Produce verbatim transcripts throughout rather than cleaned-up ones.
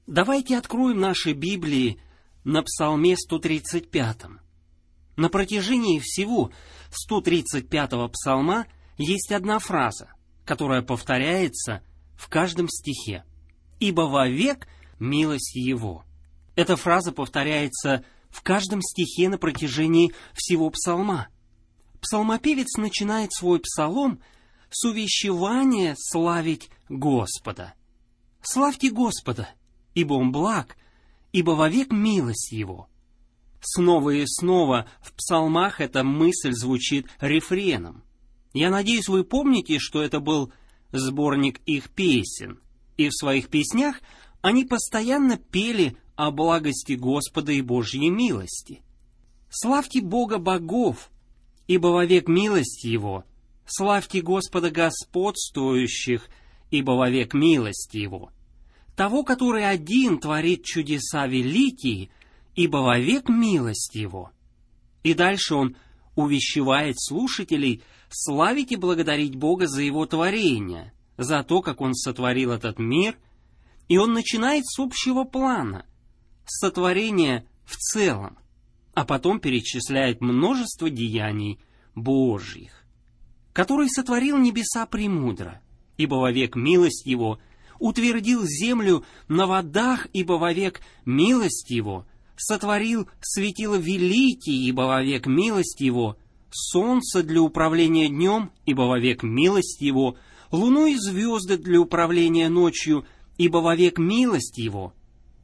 Давайте откроем наши Библии на Псалме сто тридцать пятом. На протяжении всего сто тридцать пятого Псалма есть одна фраза, которая повторяется в каждом стихе. «Ибо вовек милость Его». Эта фраза повторяется в каждом стихе на протяжении всего Псалма. Псалмопевец начинает свой псалом с увещевания славить Господа. «Славьте Господа, ибо Он благ, ибо вовек милость Его». Снова и снова в псалмах эта мысль звучит рефреном. Я надеюсь, вы помните, что это был сборник их песен, и в своих песнях они постоянно пели о благости Господа и Божьей милости. «Славьте Бога богов, ибо вовек милость Его. Славьте Господа господствующих, ибо вовек милость Его. Того, который один творит чудеса великие, ибо вовек милость Его». И дальше он увещевает слушателей славить и благодарить Бога за Его творение, за то, как Он сотворил этот мир, и он начинает с общего плана, с сотворения в целом, а потом перечисляет множество деяний Божьих, который сотворил небеса премудро, ибо вовек милость Его, утвердил землю на водах, ибо вовек милость Его, сотворил светила великие, ибо вовек милость Его, солнце для управления днем, ибо вовек милость Его, луну и звезды для управления ночью, ибо вовек милость Его.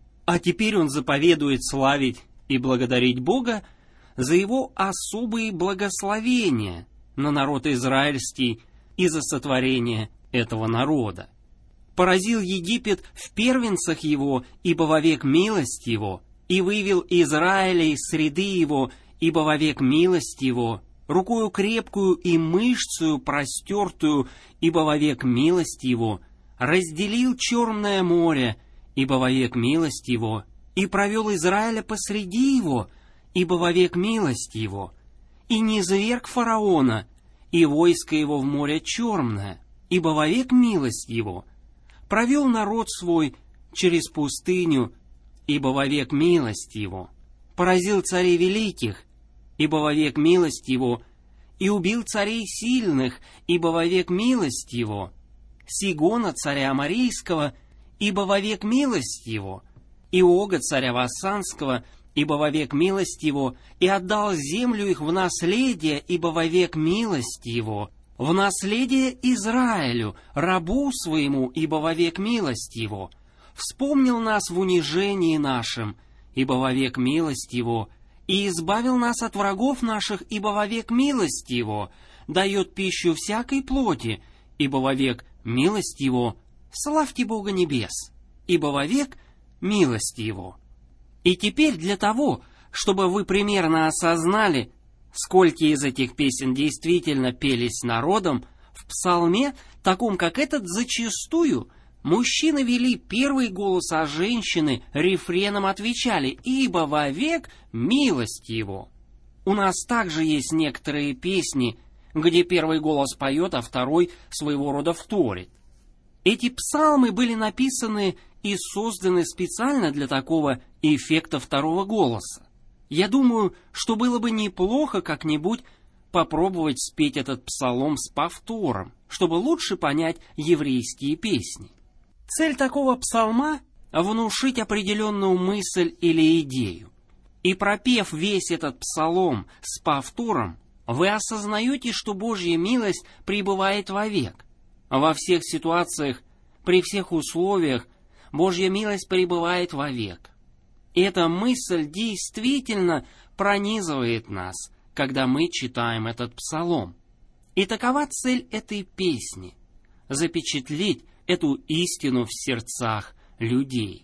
А теперь он заповедует славить и благодарить Бога за Его особые благословения на народ израильский и за сотворение этого народа. Поразил Египет в первенцах его, ибо вовек милость Его, и вывел Израиля из среды его, ибо вовек милость Его, рукою крепкую и мышцею простертую, ибо вовек милость Его, разделил Черное море, ибо вовек милость Его, и провел Израиля посреди его, ибо вовек милость Его, и низверг фараона, и войско его в море Черное, ибо вовек милость Его, провел народ свой через пустыню, ибо вовек милость Его, поразил царей великих, ибо вовек милость Его, и убил царей сильных, ибо вовек милость Его, Сигона царя Аморейского, ибо вовек милость Его, и Ога царя Вассанского, ибо вовек милость Его, и отдал землю их в наследие, ибо вовек милость Его, в наследие Израилю, рабу своему, ибо вовек милость Его, вспомнил нас в унижении нашем, ибо вовек милость Его, и избавил нас от врагов наших, ибо вовек милость Его, дает пищу всякой плоти, ибо вовек милость Его, славьте Бога небес, ибо вовек милость Его. И теперь для того, чтобы вы примерно осознали, сколько из этих песен действительно пелись народом, в псалме, таком как этот, зачастую мужчины вели первый голос, а женщины рефреном отвечали «Ибо вовек милость Его». У нас также есть некоторые песни, где первый голос поет, а второй своего рода вторит. Эти псалмы были написаны и созданы специально для такого эффекта второго голоса. Я думаю, что было бы неплохо как-нибудь попробовать спеть этот псалом с повтором, чтобы лучше понять еврейские песни. Цель такого псалма — внушить определенную мысль или идею. И пропев весь этот псалом с повтором, вы осознаете, что Божья милость пребывает вовек. Во всех ситуациях, при всех условиях, Божья милость пребывает вовек. И эта мысль действительно пронизывает нас, когда мы читаем этот псалом. И такова цель этой песни — запечатлеть эту истину в сердцах людей.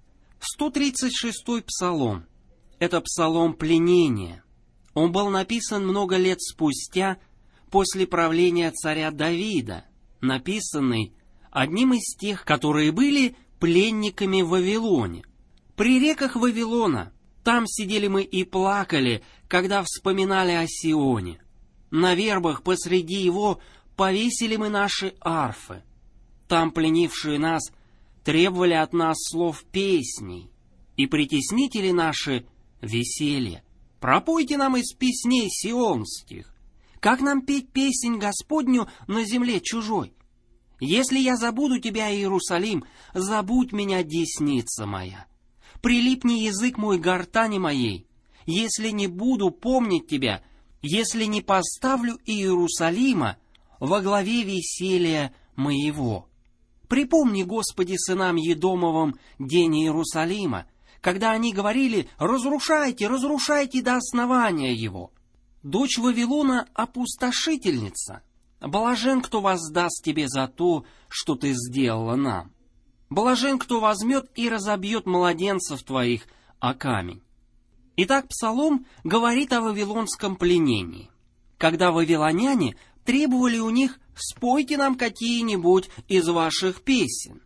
сто тридцать шестой псалом — это псалом пленения. Он был написан много лет спустя, после правления царя Давида, написанный одним из тех, которые были пленниками в Вавилоне. При реках Вавилона там сидели мы и плакали, когда вспоминали о Сионе. На вербах посреди его повесили мы наши арфы. Там пленившие нас требовали от нас слов песней, и притеснители наши — веселье. Пропойте нам из песней сионских. Как нам петь песнь Господню на земле чужой? Если я забуду тебя, Иерусалим, забудь меня, десница моя. Прилипни язык мой к гортани моей, если не буду помнить тебя, если не поставлю Иерусалима во главе веселья моего. Припомни, Господи, сынам Едомовым день Иерусалима, когда они говорили: «Разрушайте, разрушайте до основания его». Дочь Вавилона — опустошительница. Блажен, кто воздаст тебе за то, что ты сделала нам. Блажен, кто возьмет и разобьет младенцев твоих о камень. Итак, Псалом говорит о вавилонском пленении, когда вавилоняне требовали у них: «Спойте нам какие-нибудь из ваших песен».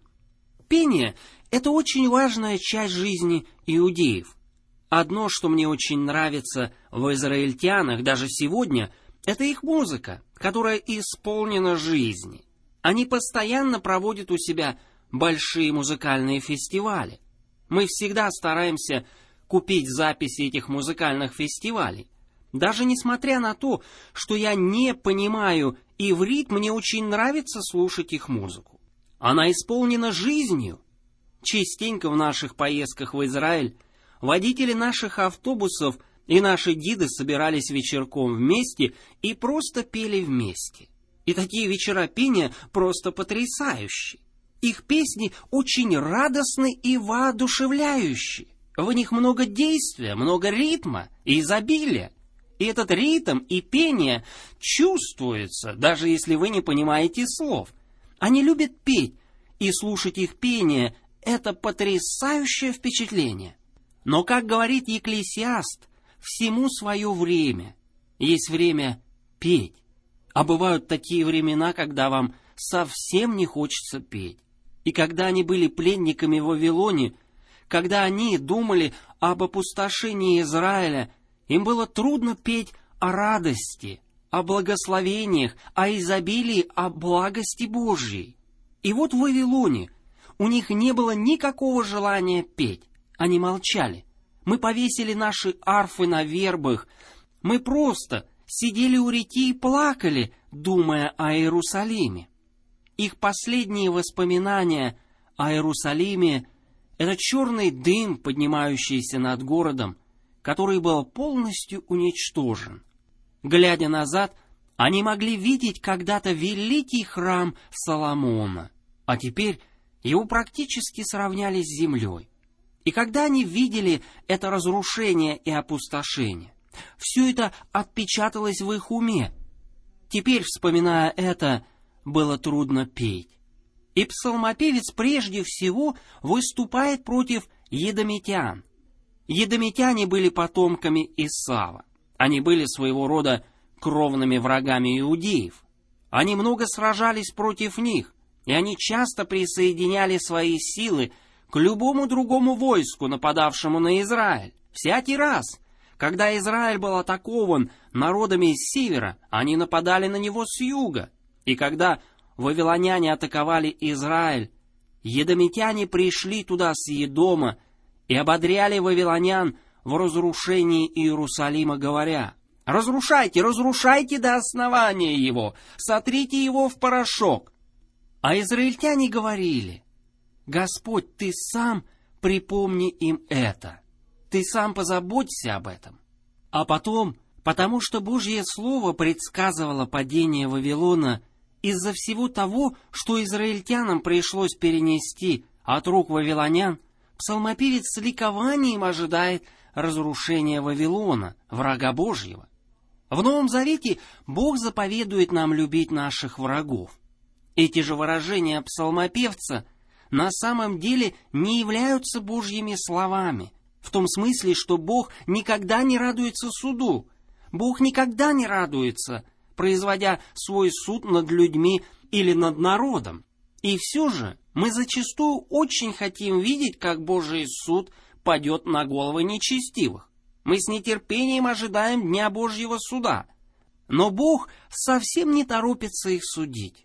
Пение — это очень важная часть жизни иудеев. Одно, что мне очень нравится в израильтянах даже сегодня, это их музыка, которая исполнена жизни. Они постоянно проводят у себя большие музыкальные фестивали. Мы всегда стараемся купить записи этих музыкальных фестивалей. Даже несмотря на то, что я не понимаю иврит, мне очень нравится слушать их музыку. Она исполнена жизнью. Частенько в наших поездках в Израиль водители наших автобусов и наши гиды собирались вечерком вместе и просто пели вместе. И такие вечера пения просто потрясающие. Их песни очень радостны и воодушевляющие. В них много действия, много ритма и изобилия. И этот ритм и пение чувствуется, даже если вы не понимаете слов. Они любят петь, и слушать их пение — это потрясающее впечатление. Но, как говорит Екклесиаст, всему свое время. Есть время петь. А бывают такие времена, когда вам совсем не хочется петь. И когда они были пленниками в Вавилоне, когда они думали об опустошении Израиля, им было трудно петь о радости, о благословениях, о изобилии, о благости Божьей. И вот в Вавилоне у них не было никакого желания петь. Они молчали. Мы повесили наши арфы на вербах. Мы просто сидели у реки и плакали, думая о Иерусалиме. Их последние воспоминания о Иерусалиме — это черный дым, поднимающийся над городом, который был полностью уничтожен. Глядя назад, они могли видеть когда-то великий храм Соломона, а теперь его практически сравняли с землей. И когда они видели это разрушение и опустошение, все это отпечаталось в их уме. Теперь, вспоминая это, было трудно петь. И псалмопевец прежде всего выступает против едомитян. Едомитяне были потомками Исава. Они были своего рода кровными врагами иудеев. Они много сражались против них, и они часто присоединяли свои силы к любому другому войску, нападавшему на Израиль. Всякий раз, когда Израиль был атакован народами с севера, они нападали на него с юга. И когда вавилоняне атаковали Израиль, едомитяне пришли туда с Едома и ободряли вавилонян в разрушении Иерусалима, говоря: «Разрушайте, разрушайте до основания его, сотрите его в порошок». А израильтяне говорили: «Господь, Ты сам припомни им это, Ты сам позаботься об этом». А потом, потому что Божье Слово предсказывало падение Вавилона из-за всего того, что израильтянам пришлось перенести от рук вавилонян, псалмопевец с ликованием ожидает разрушения Вавилона, врага Божьего. В Новом Завете Бог заповедует нам любить наших врагов. Эти же выражения псалмопевца на самом деле не являются Божьими словами, в том смысле, что Бог никогда не радуется суду. Бог никогда не радуется, производя свой суд над людьми или над народом. И все же мы зачастую очень хотим видеть, как Божий суд падет на головы нечестивых. Мы с нетерпением ожидаем Дня Божьего суда. Но Бог совсем не торопится их судить.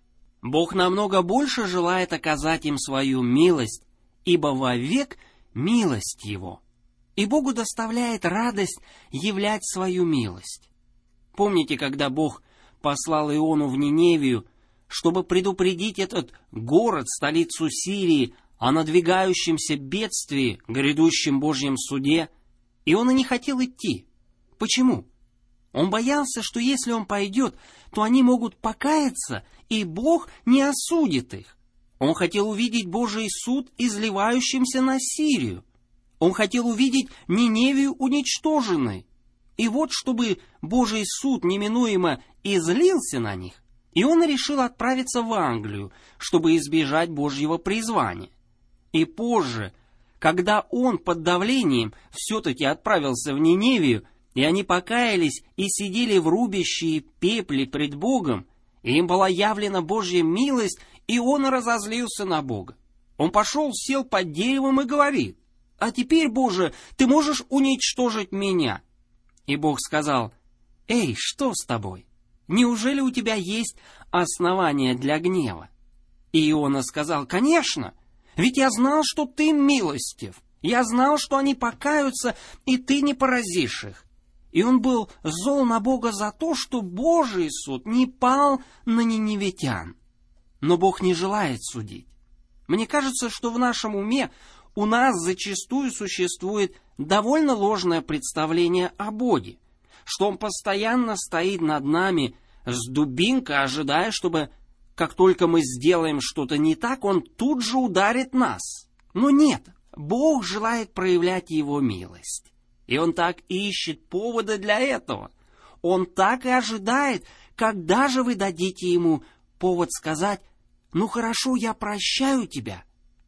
Бог намного больше желает оказать им свою милость, ибо вовек милость Его. И Богу доставляет радость являть свою милость. Помните, когда Бог послал Иону в Ниневию, чтобы предупредить этот город, столицу Сирии, о надвигающемся бедствии, грядущем Божьем суде, и он и не хотел идти. Почему? Он боялся, что если он пойдет, то они могут покаяться, и Бог не осудит их. Он хотел увидеть Божий суд, изливающимся на Сирию. Он хотел увидеть Ниневию уничтоженной. И вот, чтобы Божий суд неминуемо излился на них, и он решил отправиться в Англию, чтобы избежать Божьего призвания. И позже, когда он под давлением все-таки отправился в Ниневию, и они покаялись и сидели в рубище и пепле пред Богом, и им была явлена Божья милость, и он разозлился на Бога. Он пошел, сел под деревом и говорит: «А теперь, Боже, ты можешь уничтожить меня?» И Бог сказал: «Эй, что с тобой? Неужели у тебя есть основания для гнева?» И Иона сказал: «Конечно, ведь я знал, что ты милостив. Я знал, что они покаются, и ты не поразишь их». И он был зол на Бога за то, что Божий суд не пал на ниневитян. Но Бог не желает судить. Мне кажется, что в нашем уме у нас зачастую существует довольно ложное представление о Боге, что Он постоянно стоит над нами с дубинкой, ожидая, чтобы, как только мы сделаем что-то не так, Он тут же ударит нас. Но нет, Бог желает проявлять Его милость. И Он так ищет повода для этого. Он так и ожидает, когда же вы дадите Ему повод сказать: «Ну хорошо, я прощаю тебя».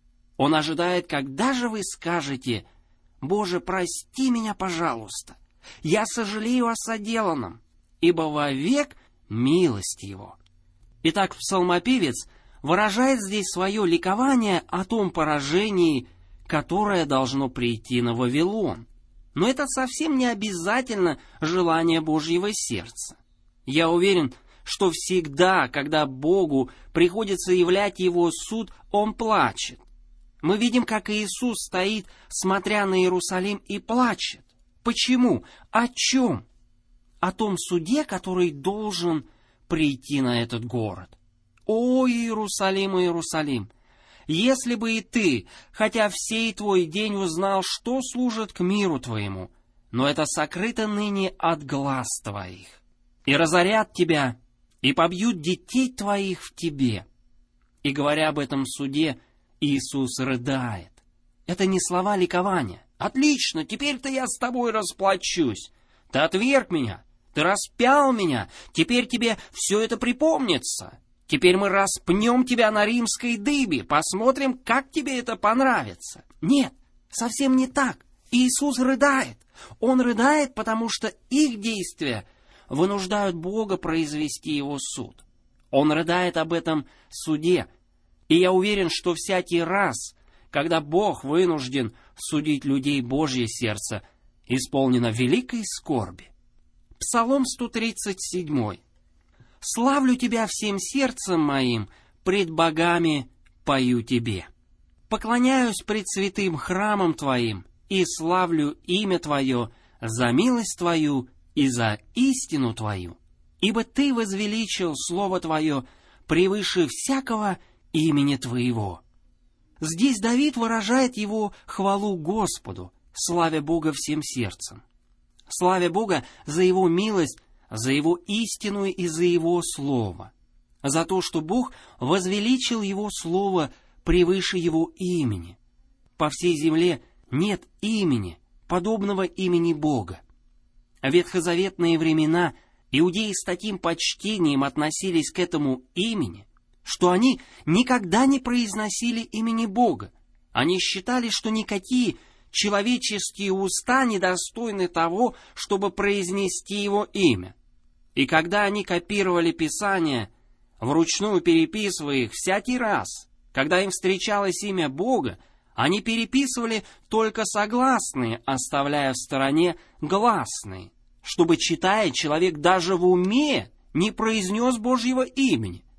Он ожидает, когда же вы скажете: «Боже, прости меня, пожалуйста, я сожалею о соделанном, ибо вовек милость Его». Итак, псалмопевец выражает здесь свое ликование о том поражении, которое должно прийти на Вавилон. Но это совсем не обязательно желание Божьего сердца. Я уверен, что всегда, когда Богу приходится являть Его суд, Он плачет. Мы видим, как Иисус стоит, смотря на Иерусалим, и плачет. Почему? О чем? О том суде, который должен прийти на этот город. О, Иерусалим, Иерусалим! Если бы и ты, хотя всей твой день узнал, что служит к миру твоему, но это сокрыто ныне от глаз твоих, и разорят тебя, и побьют детей твоих в тебе. И говоря об этом суде, Иисус рыдает. Это не слова ликования. «Отлично, теперь-то я с тобой расплачусь. Ты отверг меня, ты распял меня, теперь тебе все это припомнится. Теперь мы распнем тебя на римской дыбе, посмотрим, как тебе это понравится». Нет, совсем не так. Иисус рыдает. Он рыдает, потому что их действия вынуждают Бога произвести Его суд. Он рыдает об этом суде. И я уверен, что всякий раз, когда Бог вынужден судить людей, Божье сердце исполнено великой скорби. Псалом сто тридцать семь. «Славлю Тебя всем сердцем моим, пред богами пою Тебе. Поклоняюсь пред святым храмом Твоим и славлю имя Твое за милость Твою и за истину Твою. Ибо Ты возвеличил Слово Твое превыше всякого имени Твоего». Здесь Давид выражает его хвалу Господу, славя Бога всем сердцем. Славя Бога за Его милость, за Его истину и за Его Слово. За то, что Бог возвеличил Его Слово превыше Его имени. По всей земле нет имени, подобного имени Бога. В ветхозаветные времена иудеи с таким почтением относились к этому имени, что они никогда не произносили имени Бога. Они считали, что никакие человеческие уста недостойны того, чтобы произнести Его имя. И когда они копировали Писания, вручную переписывая их всякий раз, когда им встречалось имя Бога, они переписывали только согласные, оставляя в стороне гласные, чтобы, читая, человек даже в уме не произнес Божьего имени.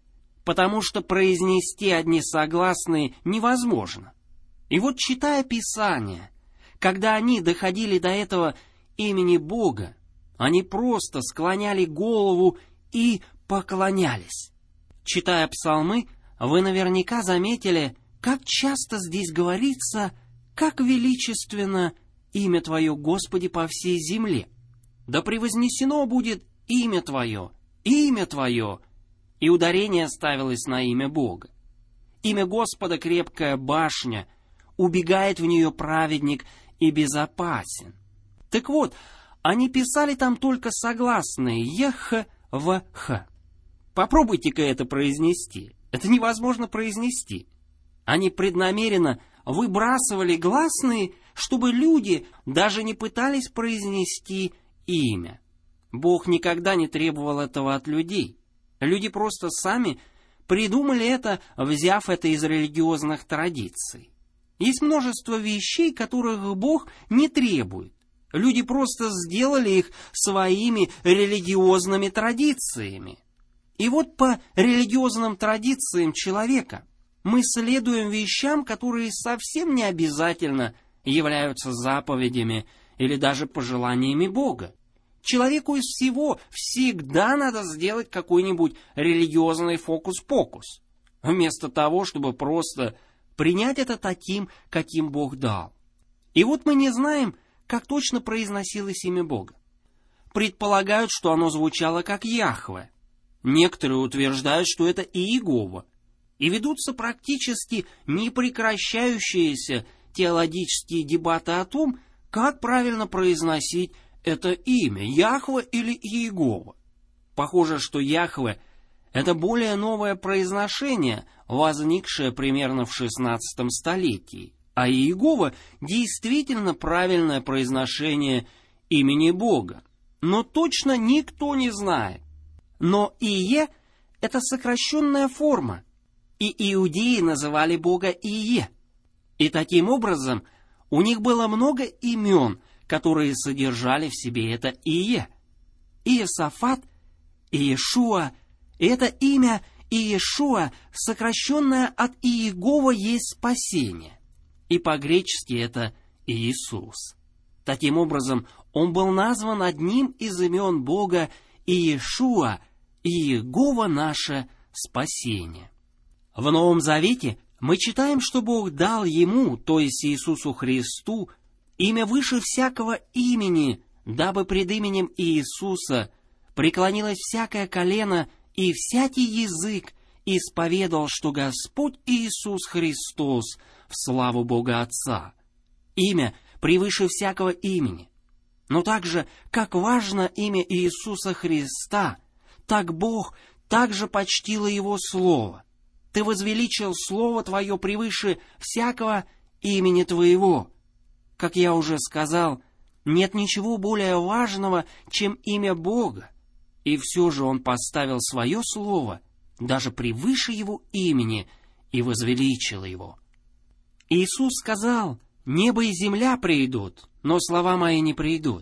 потому что произнести одни согласные невозможно. И вот, читая Писание, когда они доходили до этого имени Бога, они просто склоняли голову и поклонялись. Читая псалмы, вы наверняка заметили, как часто здесь говорится, как величественно имя Твое, Господи, по всей земле. Да превознесено будет имя Твое, имя Твое. И ударение ставилось на имя Бога. Имя Господа — крепкая башня, убегает в нее праведник и безопасен. Так вот, они писали там только согласные «ех», «в», «х». Попробуйте-ка это произнести. Это невозможно произнести. Они преднамеренно выбрасывали гласные, чтобы люди даже не пытались произнести имя. Бог никогда не требовал этого от людей. Люди просто сами придумали это, взяв это из религиозных традиций. Есть множество вещей, которых Бог не требует. Люди просто сделали их своими религиозными традициями. И вот по религиозным традициям человека мы следуем вещам, которые совсем не обязательно являются заповедями или даже пожеланиями Бога. Человеку из всего всегда надо сделать какой-нибудь религиозный фокус-покус, вместо того, чтобы просто принять это таким, каким Бог дал. И вот мы не знаем, как точно произносилось имя Бога. Предполагают, что оно звучало как Яхве. Некоторые утверждают, что это Иегова. И ведутся практически непрекращающиеся теологические дебаты о том, как правильно произносить это имя, Яхве или Иегова. Похоже, что Яхве — это более новое произношение, возникшее примерно в шестнадцатом столетии, а Иегова действительно правильное произношение имени Бога. Но точно никто не знает. Но Ие — это сокращенная форма, и иудеи называли Бога Ие. И таким образом у них было много имен, которые содержали в себе это Ие. Иосафат, Иешуа, и это имя Иешуа, сокращенное от Иегова, есть спасение. И по-гречески это Иисус. Таким образом, он был назван одним из имен Бога Иешуа, Иегова наше спасение. В Новом Завете мы читаем, что Бог дал ему, то есть Иисусу Христу, имя выше всякого имени, дабы пред именем Иисуса преклонилось всякое колено и всякий язык исповедал, что Господь Иисус Христос в славу Бога Отца. Имя превыше всякого имени. Но так же, как важно имя Иисуса Христа, так Бог также почтил и Его Слово. Ты возвеличил Слово Твое превыше всякого имени Твоего. Как я уже сказал, нет ничего более важного, чем имя Бога. И все же Он поставил Свое Слово даже превыше Его имени и возвеличил Его. Иисус сказал: «Небо и земля придут, но слова Мои не придут».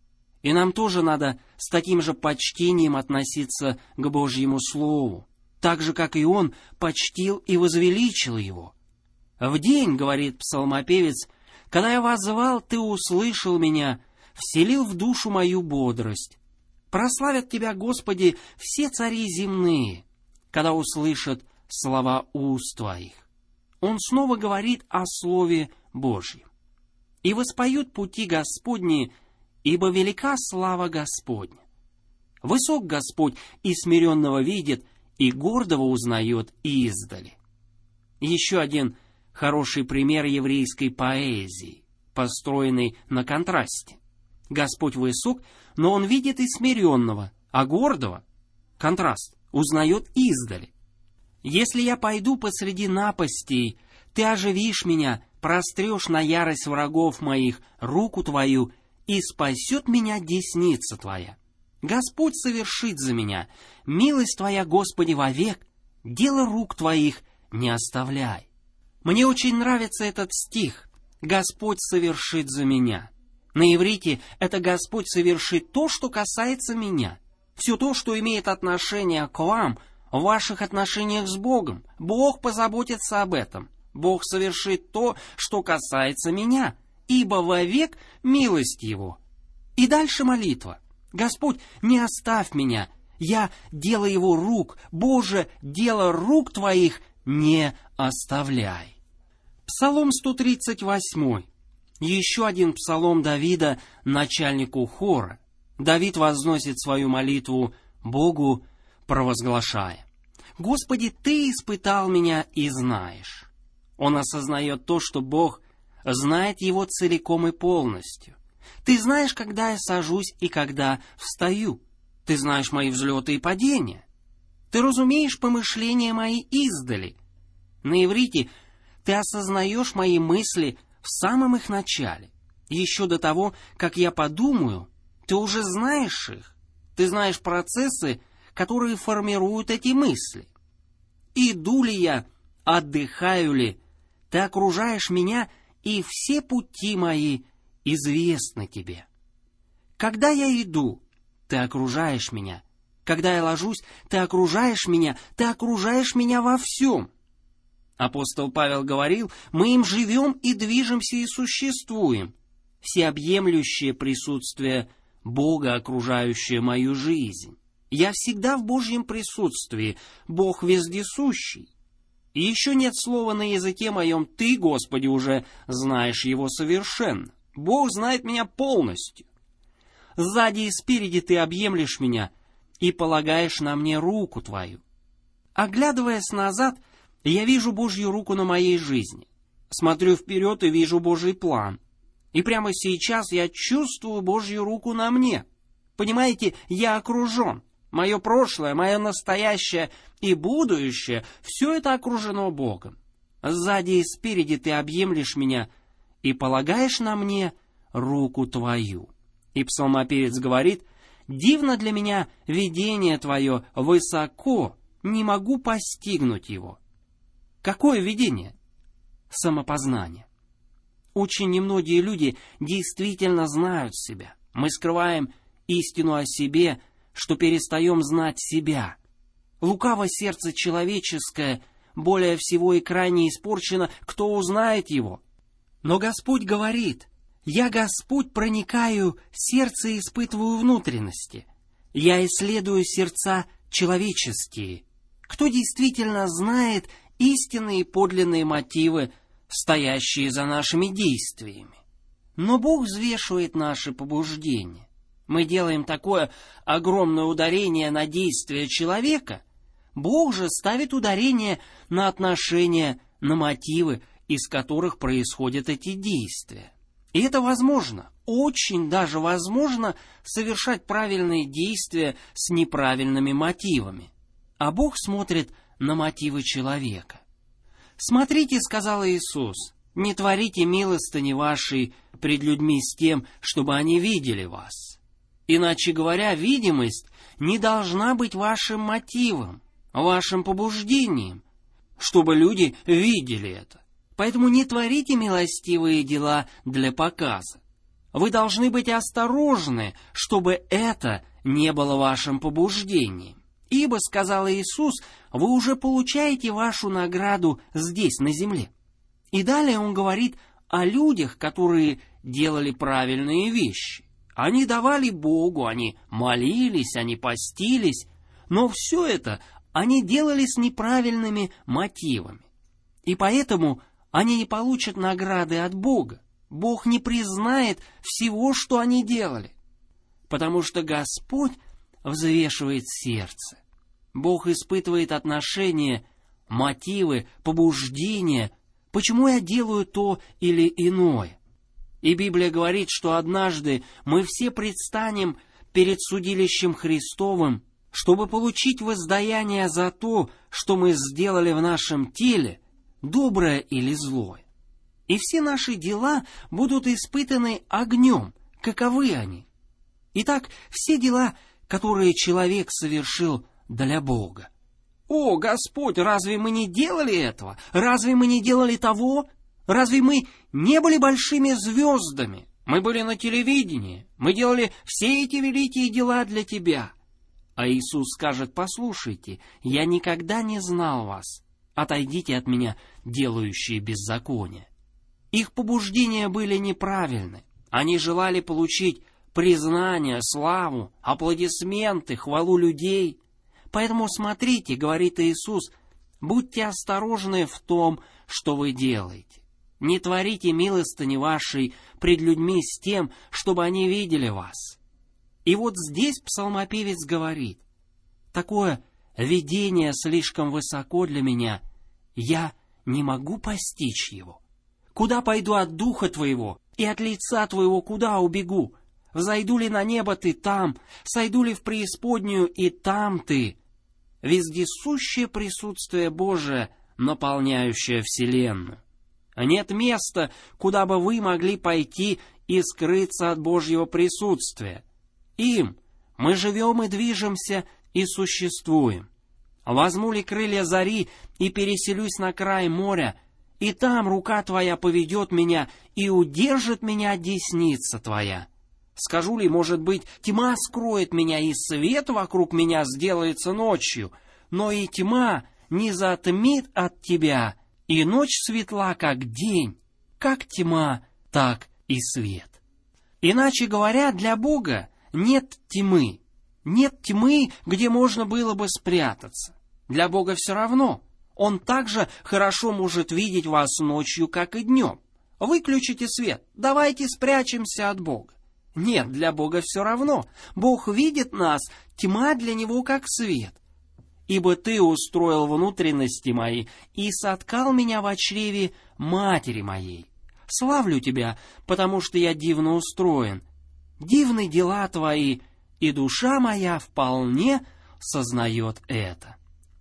И нам тоже надо с таким же почтением относиться к Божьему Слову, так же, как и Он почтил и возвеличил Его. «В день, — говорит псалмопевец, — когда я вас звал, Ты услышал меня, вселил в душу мою бодрость. Прославят Тебя, Господи, все цари земные, когда услышат слова уст Твоих». Он снова говорит о Слове Божьем. «И воспоют пути Господни, ибо велика слава Господня. Высок Господь и смиренного видит, и гордого узнает издали». Еще один хороший пример еврейской поэзии, построенный на контрасте. Господь высок, но Он видит и смиренного, а гордого, контраст, узнает издали. «Если я пойду посреди напастей, Ты оживишь меня, прострешь на ярость врагов моих руку Твою, и спасет меня десница Твоя. Господь совершит за меня, милость Твоя, Господи, вовек, дело рук Твоих не оставляй». Мне очень нравится этот стих «Господь совершит за меня». На иврите это «Господь совершит то, что касается меня». Все то, что имеет отношение к вам, в ваших отношениях с Богом. Бог позаботится об этом. Бог совершит то, что касается меня, ибо вовек милость Его. И дальше молитва. Господь, не оставь меня, я дело Его рук, Боже, дело рук Твоих не оставляй. Псалом сто тридцать восемь. Еще один псалом Давида, начальнику хора. Давид возносит свою молитву Богу, провозглашая: «Господи, Ты испытал меня и знаешь». Он осознает то, что Бог знает его целиком и полностью. «Ты знаешь, когда я сажусь и когда встаю. Ты знаешь мои взлеты и падения. Ты разумеешь помышления мои издали. На иврите ты осознаешь мои мысли в самом их начале. Еще до того, как я подумаю, ты уже знаешь их. Ты знаешь процессы, которые формируют эти мысли. Иду ли я, отдыхаю ли, ты окружаешь меня, и все пути мои известны тебе. Когда я иду, ты окружаешь меня. Когда я ложусь, ты окружаешь меня, ты окружаешь меня во всем». Апостол Павел говорил: «Мы им живем и движемся и существуем». Всеобъемлющее присутствие Бога, окружающее мою жизнь. Я всегда в Божьем присутствии, Бог вездесущий. И еще нет слова на языке моем: «Ты, Господи, уже знаешь его совершенно». Бог знает меня полностью. Сзади и спереди ты объемлешь меня и полагаешь на мне руку твою. Оглядываясь назад, я вижу Божью руку на моей жизни. Смотрю вперед и вижу Божий план. И прямо сейчас я чувствую Божью руку на мне. Понимаете, я окружен. Мое прошлое, мое настоящее и будущее — все это окружено Богом. Сзади и спереди ты объемлешь меня и полагаешь на мне руку твою. И псалмопевец говорит: «Дивно для меня видение твое, высоко, не могу постигнуть его». Какое видение? Самопознание. Очень немногие люди действительно знают себя. Мы скрываем истину о себе, что перестаем знать себя. Лукаво сердце человеческое более всего и крайне испорчено, кто узнает его? Но Господь говорит: «Я, Господь, проникаю, сердце испытываю внутренности. Я исследую сердца человеческие». Кто действительно знает истинные и подлинные мотивы, стоящие за нашими действиями? Но Бог взвешивает наши побуждения. Мы делаем такое огромное ударение на действия человека. Бог же ставит ударение на отношения, на мотивы, из которых происходят эти действия. И это возможно, очень даже возможно, совершать правильные действия с неправильными мотивами. А Бог смотрит на мотивы человека. «Смотрите, — сказал Иисус, — не творите милостыни вашей пред людьми с тем, чтобы они видели вас». Иначе говоря, видимость не должна быть вашим мотивом, вашим побуждением, чтобы люди видели это. Поэтому не творите милостивые дела для показа. Вы должны быть осторожны, чтобы это не было вашим побуждением. Ибо, сказал Иисус, вы уже получаете вашу награду здесь, на земле. И далее он говорит о людях, которые делали правильные вещи. Они давали Богу, они молились, они постились, но все это они делали с неправильными мотивами. И поэтому они не получат награды от Бога. Бог не признает всего, что они делали, потому что Господь взвешивает сердце. Бог испытывает отношения, мотивы, побуждения, почему я делаю то или иное. И Библия говорит, что однажды мы все предстанем перед судилищем Христовым, чтобы получить воздаяние за то, что мы сделали в нашем теле, доброе или злое. И все наши дела будут испытаны огнем. Каковы они? Итак, все дела, которые человек совершил для Бога. О, Господь, разве мы не делали этого? Разве мы не делали того? Разве мы не были большими звездами? Мы были на телевидении. Мы делали все эти великие дела для Тебя. А Иисус скажет: послушайте, я никогда не знал вас. Отойдите от меня, делающие беззаконие. Их побуждения были неправильны. Они желали получить признание, славу, аплодисменты, хвалу людей. Поэтому смотрите, говорит Иисус, будьте осторожны в том, что вы делаете. Не творите милостыни вашей пред людьми с тем, чтобы они видели вас. И вот здесь псалмопевец говорит: такое видение слишком высоко для меня, я не могу постичь его. Куда пойду от духа твоего, и от лица твоего куда убегу? Взойду ли на небо, ты там, сойду ли в преисподнюю, и там ты. Вездесущее присутствие Божие, наполняющее вселенную. Нет места, куда бы вы могли пойти и скрыться от Божьего присутствия. Им мы живем и движемся и существуем. Возьму ли крылья зари и переселюсь на край моря, и там рука твоя поведет меня и удержит меня десница твоя. Скажу ли, может быть, тьма скроет меня, и свет вокруг меня сделается ночью, но и тьма не затмит от тебя, и ночь светла, как день, как тьма, так и свет. Иначе говоря, для Бога нет тьмы, нет тьмы, где можно было бы спрятаться. Для Бога все равно. Он также хорошо может видеть вас ночью, как и днем. Выключите свет, давайте спрячемся от Бога. Нет, для Бога все равно. Бог видит нас, тьма для Него как свет. Ибо Ты устроил внутренности мои и соткал меня во чреве матери моей. Славлю Тебя, потому что я дивно устроен. Дивны дела Твои, и душа моя вполне сознает это.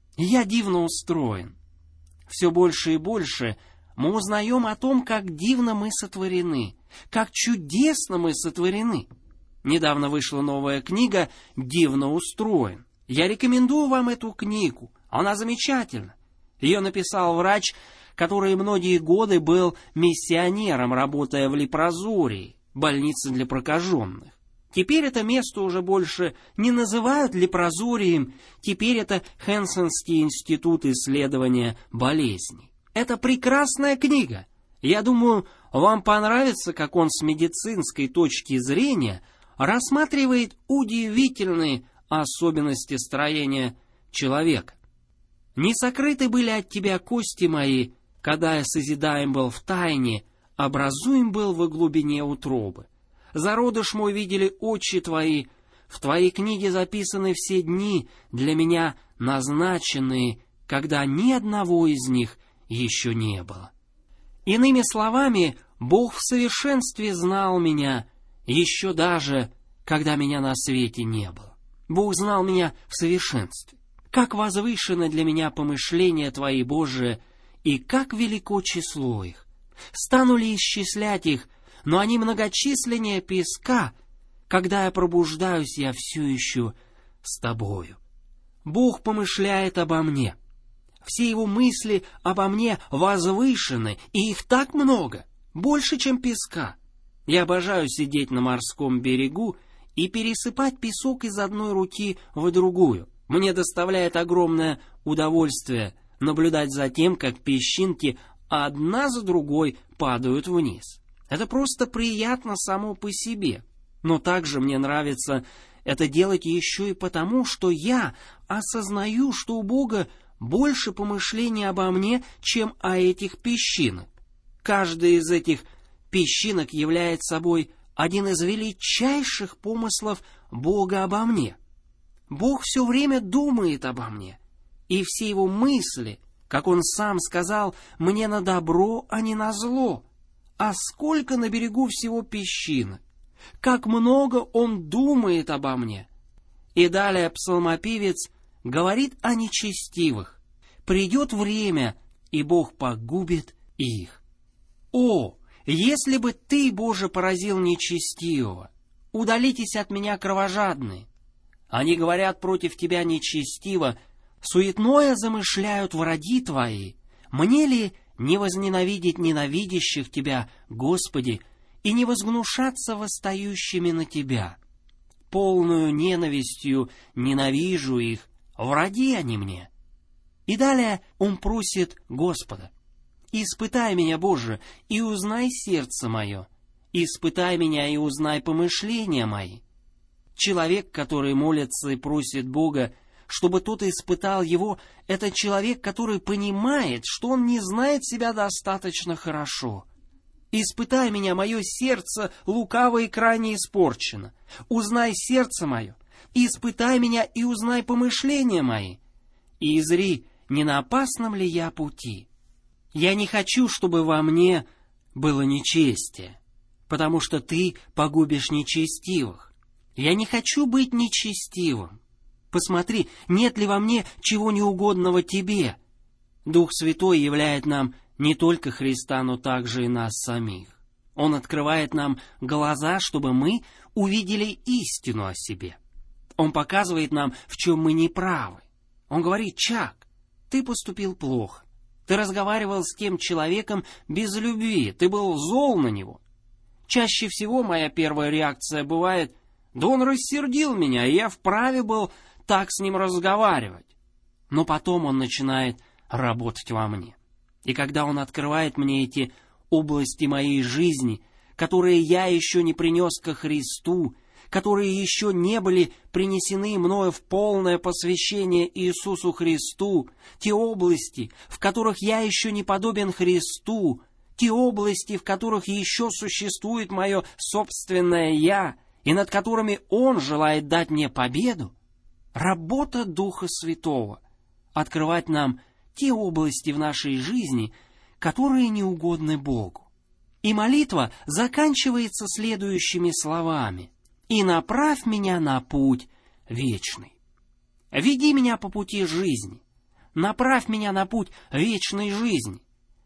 Я дивно устроен. Все больше и больше мы узнаем о том, как дивно мы сотворены, как чудесно мы сотворены. Недавно вышла новая книга «Дивно устроен». Я рекомендую вам эту книгу. Она замечательна. Ее написал врач, который многие годы был миссионером, работая в Лепрозории, больнице для прокаженных. Теперь это место уже больше не называют Лепрозорием, теперь это Хэнсонский институт исследования болезней. Это прекрасная книга. Я думаю, вам понравится, как он с медицинской точки зрения рассматривает удивительные особенности строения человека. «Не сокрыты были от тебя кости мои, когда я созидаем был в тайне, образуем был во глубине утробы. Зародыш мой видели очи твои, в твоей книге записаны все дни, для меня назначенные, когда ни одного из них еще не было». Иными словами, Бог в совершенстве знал меня, еще даже, когда меня на свете не было. Бог знал меня в совершенстве. Как возвышено для меня помышления Твои, Божие, и как велико число их. Стану ли исчислять их, но они многочисленнее песка, когда я пробуждаюсь, я все еще с Тобою. Бог помышляет обо мне. Все Его мысли обо мне возвышены, и их так много, больше, чем песка. Я обожаю сидеть на морском берегу и пересыпать песок из одной руки в другую. Мне доставляет огромное удовольствие наблюдать за тем, как песчинки одна за другой падают вниз. Это просто приятно само по себе. Но также мне нравится это делать еще и потому, что я осознаю, что у Бога больше помышлений обо мне, чем о этих песчинок. Каждая из этих песчинок является собой один из величайших помыслов Бога обо мне. Бог все время думает обо мне, и все Его мысли, как Он сам сказал, мне на добро, а не на зло. А сколько на берегу всего песчинок! Как много Он думает обо мне! И далее псалмопевец говорит о нечестивых. Придет время, и Бог погубит их. О, если бы Ты, Боже, поразил нечестивого! Удалитесь от меня, кровожадные! Они говорят против Тебя нечестиво, суетное замышляют враги Твои. Мне ли не возненавидеть ненавидящих Тебя, Господи, и не возгнушаться восстающими на Тебя? полную ненавистью ненавижу их, враги они мне». И далее он просит Господа: «Испытай меня, Боже, и узнай сердце мое, испытай меня и узнай помышления мои». Человек, который молится и просит Бога, чтобы тот испытал его, это человек, который понимает, что он не знает себя достаточно хорошо. «Испытай меня, мое сердце лукаво и крайне испорчено. Узнай сердце мое, испытай меня и узнай помышления мои. И изри, не на опасном ли я пути. Я не хочу, чтобы во мне было нечестие, потому что ты погубишь нечестивых. Я не хочу быть нечестивым. Посмотри, нет ли во мне чего неугодного тебе». Дух Святой являет нам не только Христа, но также и нас самих. Он открывает нам глаза, чтобы мы увидели истину о себе. Он показывает нам, в чем мы неправы. Он говорит: «Чак, ты поступил плохо. Ты разговаривал с тем человеком без любви, ты был зол на него». Чаще всего моя первая реакция бывает: «Да он рассердил меня, и я вправе был так с ним разговаривать». Но потом он начинает работать во мне. И когда он открывает мне эти области моей жизни, которые я еще не принес ко Христу, которые еще не были принесены мною в полное посвящение Иисусу Христу, те области, в которых я еще не подобен Христу, те области, в которых еще существует мое собственное «я», и над которыми Он желает дать мне победу, работа Духа Святого — открывать нам те области в нашей жизни, которые не угодны Богу. И молитва заканчивается следующими словами: «И направь меня на путь вечный». Веди меня по пути жизни, направь меня на путь вечной жизни.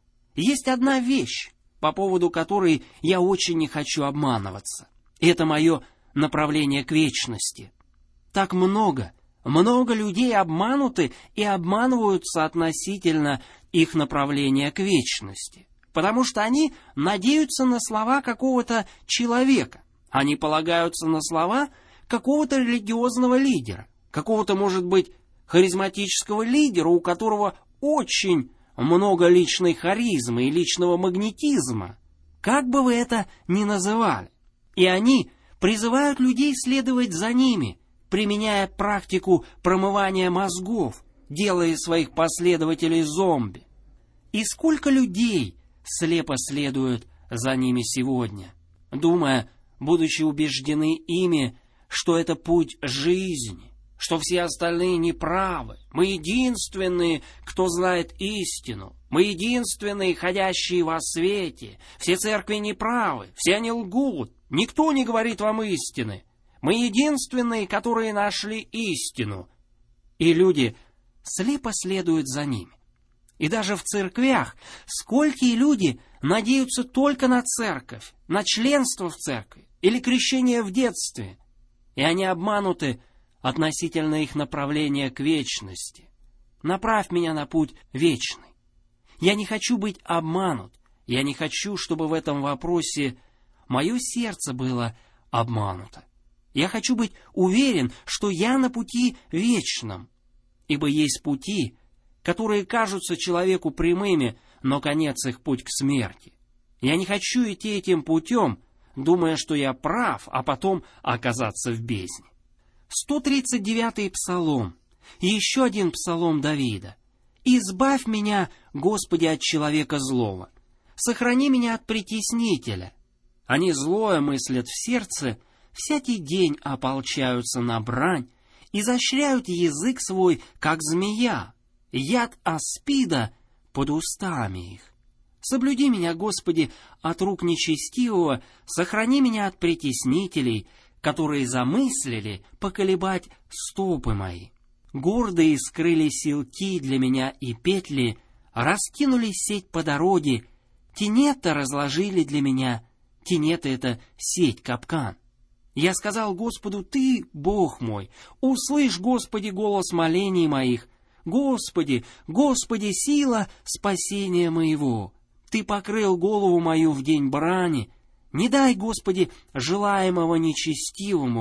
Есть одна вещь, по поводу которой я очень не хочу обманываться. Это мое направление к вечности. Так много, много людей обмануты и обманываются относительно их направления к вечности, потому что они надеются на слова какого-то человека, они полагаются на слова какого-то религиозного лидера, какого-то, может быть, харизматического лидера, у которого очень много личной харизмы и личного магнетизма, как бы вы это ни называли. И они призывают людей следовать за ними, применяя практику промывания мозгов, делая из своих последователей зомби. И сколько людей слепо следуют за ними сегодня, думая, будучи убеждены ими, что это путь жизни, что все остальные неправы. Мы единственные, кто знает истину. Мы единственные, ходящие во свете. Все церкви неправы, все они лгут. Никто не говорит вам истины. Мы единственные, которые нашли истину. И люди слепо следуют за ними. И даже в церквях сколькие люди надеются только на церковь, на членство в церкви или крещение в детстве. И они обмануты относительно их направления к вечности. Направь меня на путь вечный. Я не хочу быть обманут. Я не хочу, чтобы в этом вопросе мое сердце было обмануто. Я хочу быть уверен, что я на пути вечном. Ибо есть пути, которые кажутся человеку прямыми, но конец их путь к смерти. Я не хочу идти этим путем, думая, что я прав, а потом оказаться в бездне. сто тридцать девятый псалом, и еще один псалом Давида. «Избавь меня, Господи, от человека злого, сохрани меня от притеснителя. Они злое мыслят в сердце, всякий день ополчаются на брань, изощряют язык свой, как змея, яд аспида под устами их. Соблюди меня, Господи, от рук нечестивого, сохрани меня от притеснителей, которые замыслили поколебать стопы мои. Гордые скрыли силки для меня и петли, раскинули сеть по дороге, тенета разложили для меня, тенета — это сеть, капкан. Я сказал Господу: Ты, Бог мой, услышь, Господи, голос молений моих. Господи, Господи, сила спасения моего. Ты покрыл голову мою в день брани. Не дай, Господи, желаемого нечестивому,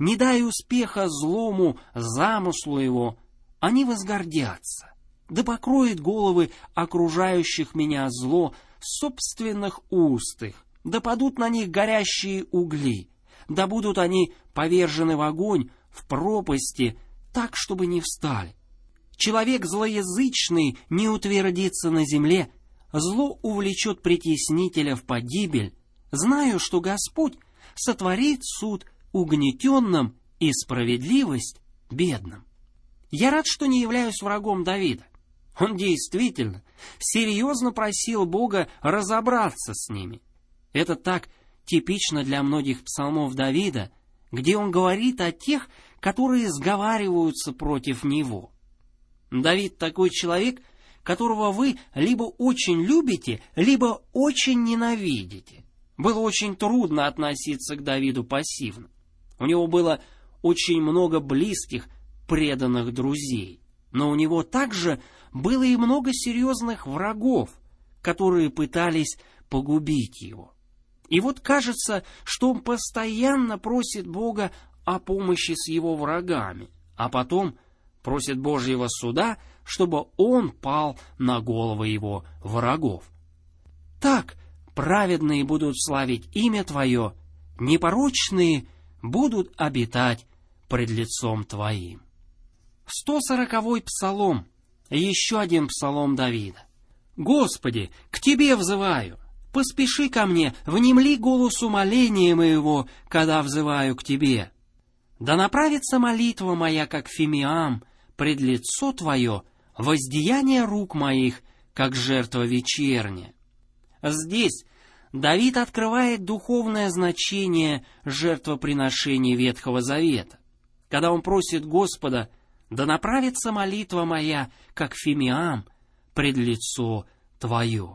не дай успеха злому замыслу его, они возгордятся, да покроет головы окружающих меня зло собственных уст их, да падут на них горящие угли, да будут они повержены в огонь, в пропасти, так, чтобы не встали. Человек злоязычный не утвердится на земле, зло увлечет притеснителя в погибель. Знаю, что Господь сотворит суд угнетенным и справедливость бедным. Я рад, что не являюсь врагом Давида. Он действительно серьезно просил Бога разобраться с ними. Это так типично для многих псалмов Давида, где он говорит о тех, которые сговариваются против него. Давид такой человек, которого вы либо очень любите, либо очень ненавидите. Было очень трудно относиться к Давиду пассивно. У него было очень много близких, преданных друзей. Но у него также было и много серьезных врагов, которые пытались погубить его. И вот кажется, что он постоянно просит Бога о помощи с его врагами, а потом просит Божьего суда, чтобы он пал на головы его врагов. Так праведные будут славить имя Твое, непорочные будут обитать пред лицом Твоим. сто сороковой псалом, еще один псалом Давида. «Господи, к Тебе взываю, поспеши ко мне, внемли голосу моления моего, когда взываю к Тебе. Да направится молитва моя, как фимиам, пред лицо Твое, воздеяние рук моих, как жертва вечерняя». Здесь Давид открывает духовное значение жертвоприношений Ветхого Завета, когда он просит Господа: «Да направится молитва моя, как фимиам, пред лицо Твое».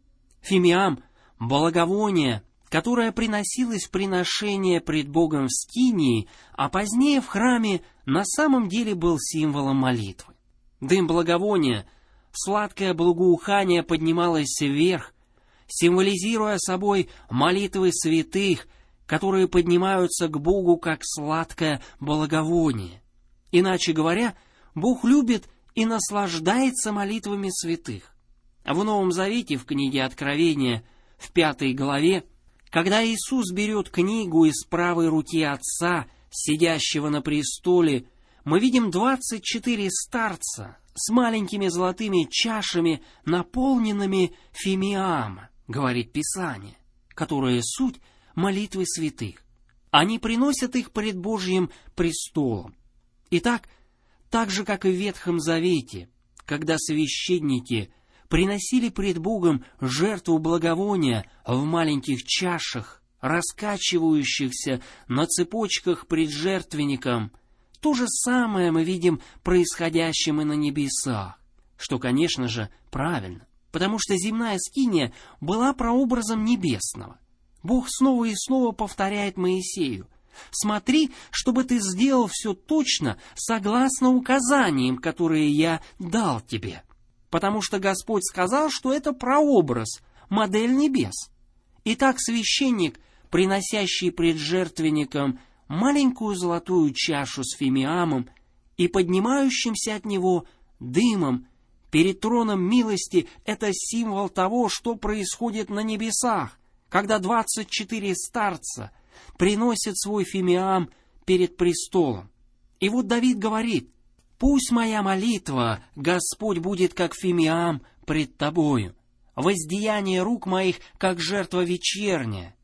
Фимиам — благовоние, которое приносилось в приношение пред Богом в скинии, а позднее в храме, на самом деле был символом молитвы. Дым благовония, сладкое благоухание поднималось вверх, символизируя собой молитвы святых, которые поднимаются к Богу как сладкое благовоние. Иначе говоря, Бог любит и наслаждается молитвами святых. В Новом Завете, в книге Откровения, в пятой главе, когда Иисус берет книгу из правой руки Отца, сидящего на престоле, мы видим двадцать четыре старца с маленькими золотыми чашами, наполненными фимиама, говорит Писание, которое суть молитвы святых. Они приносят их пред Божьим престолом. Итак, так же, как и в Ветхом Завете, когда священники приносили пред Богом жертву благовония в маленьких чашах, раскачивающихся на цепочках пред жертвенником, то же самое мы видим происходящим и на небесах, что, конечно же, правильно, потому что земная скиния была прообразом небесного. Бог снова и снова повторяет Моисею: «Смотри, чтобы ты сделал все точно, согласно указаниям, которые я дал тебе». Потому что Господь сказал, что это прообраз, модель небес. Итак, священник, приносящий пред жертвенником маленькую золотую чашу с фимиамом и поднимающимся от него дымом перед троном милости, это символ того, что происходит на небесах, когда двадцать четыре старца приносят свой фимиам перед престолом. И вот Давид говорит: «Пусть моя молитва, Господь, будет как фимиам пред Тобою, воздеяние рук моих, как жертва вечерняя».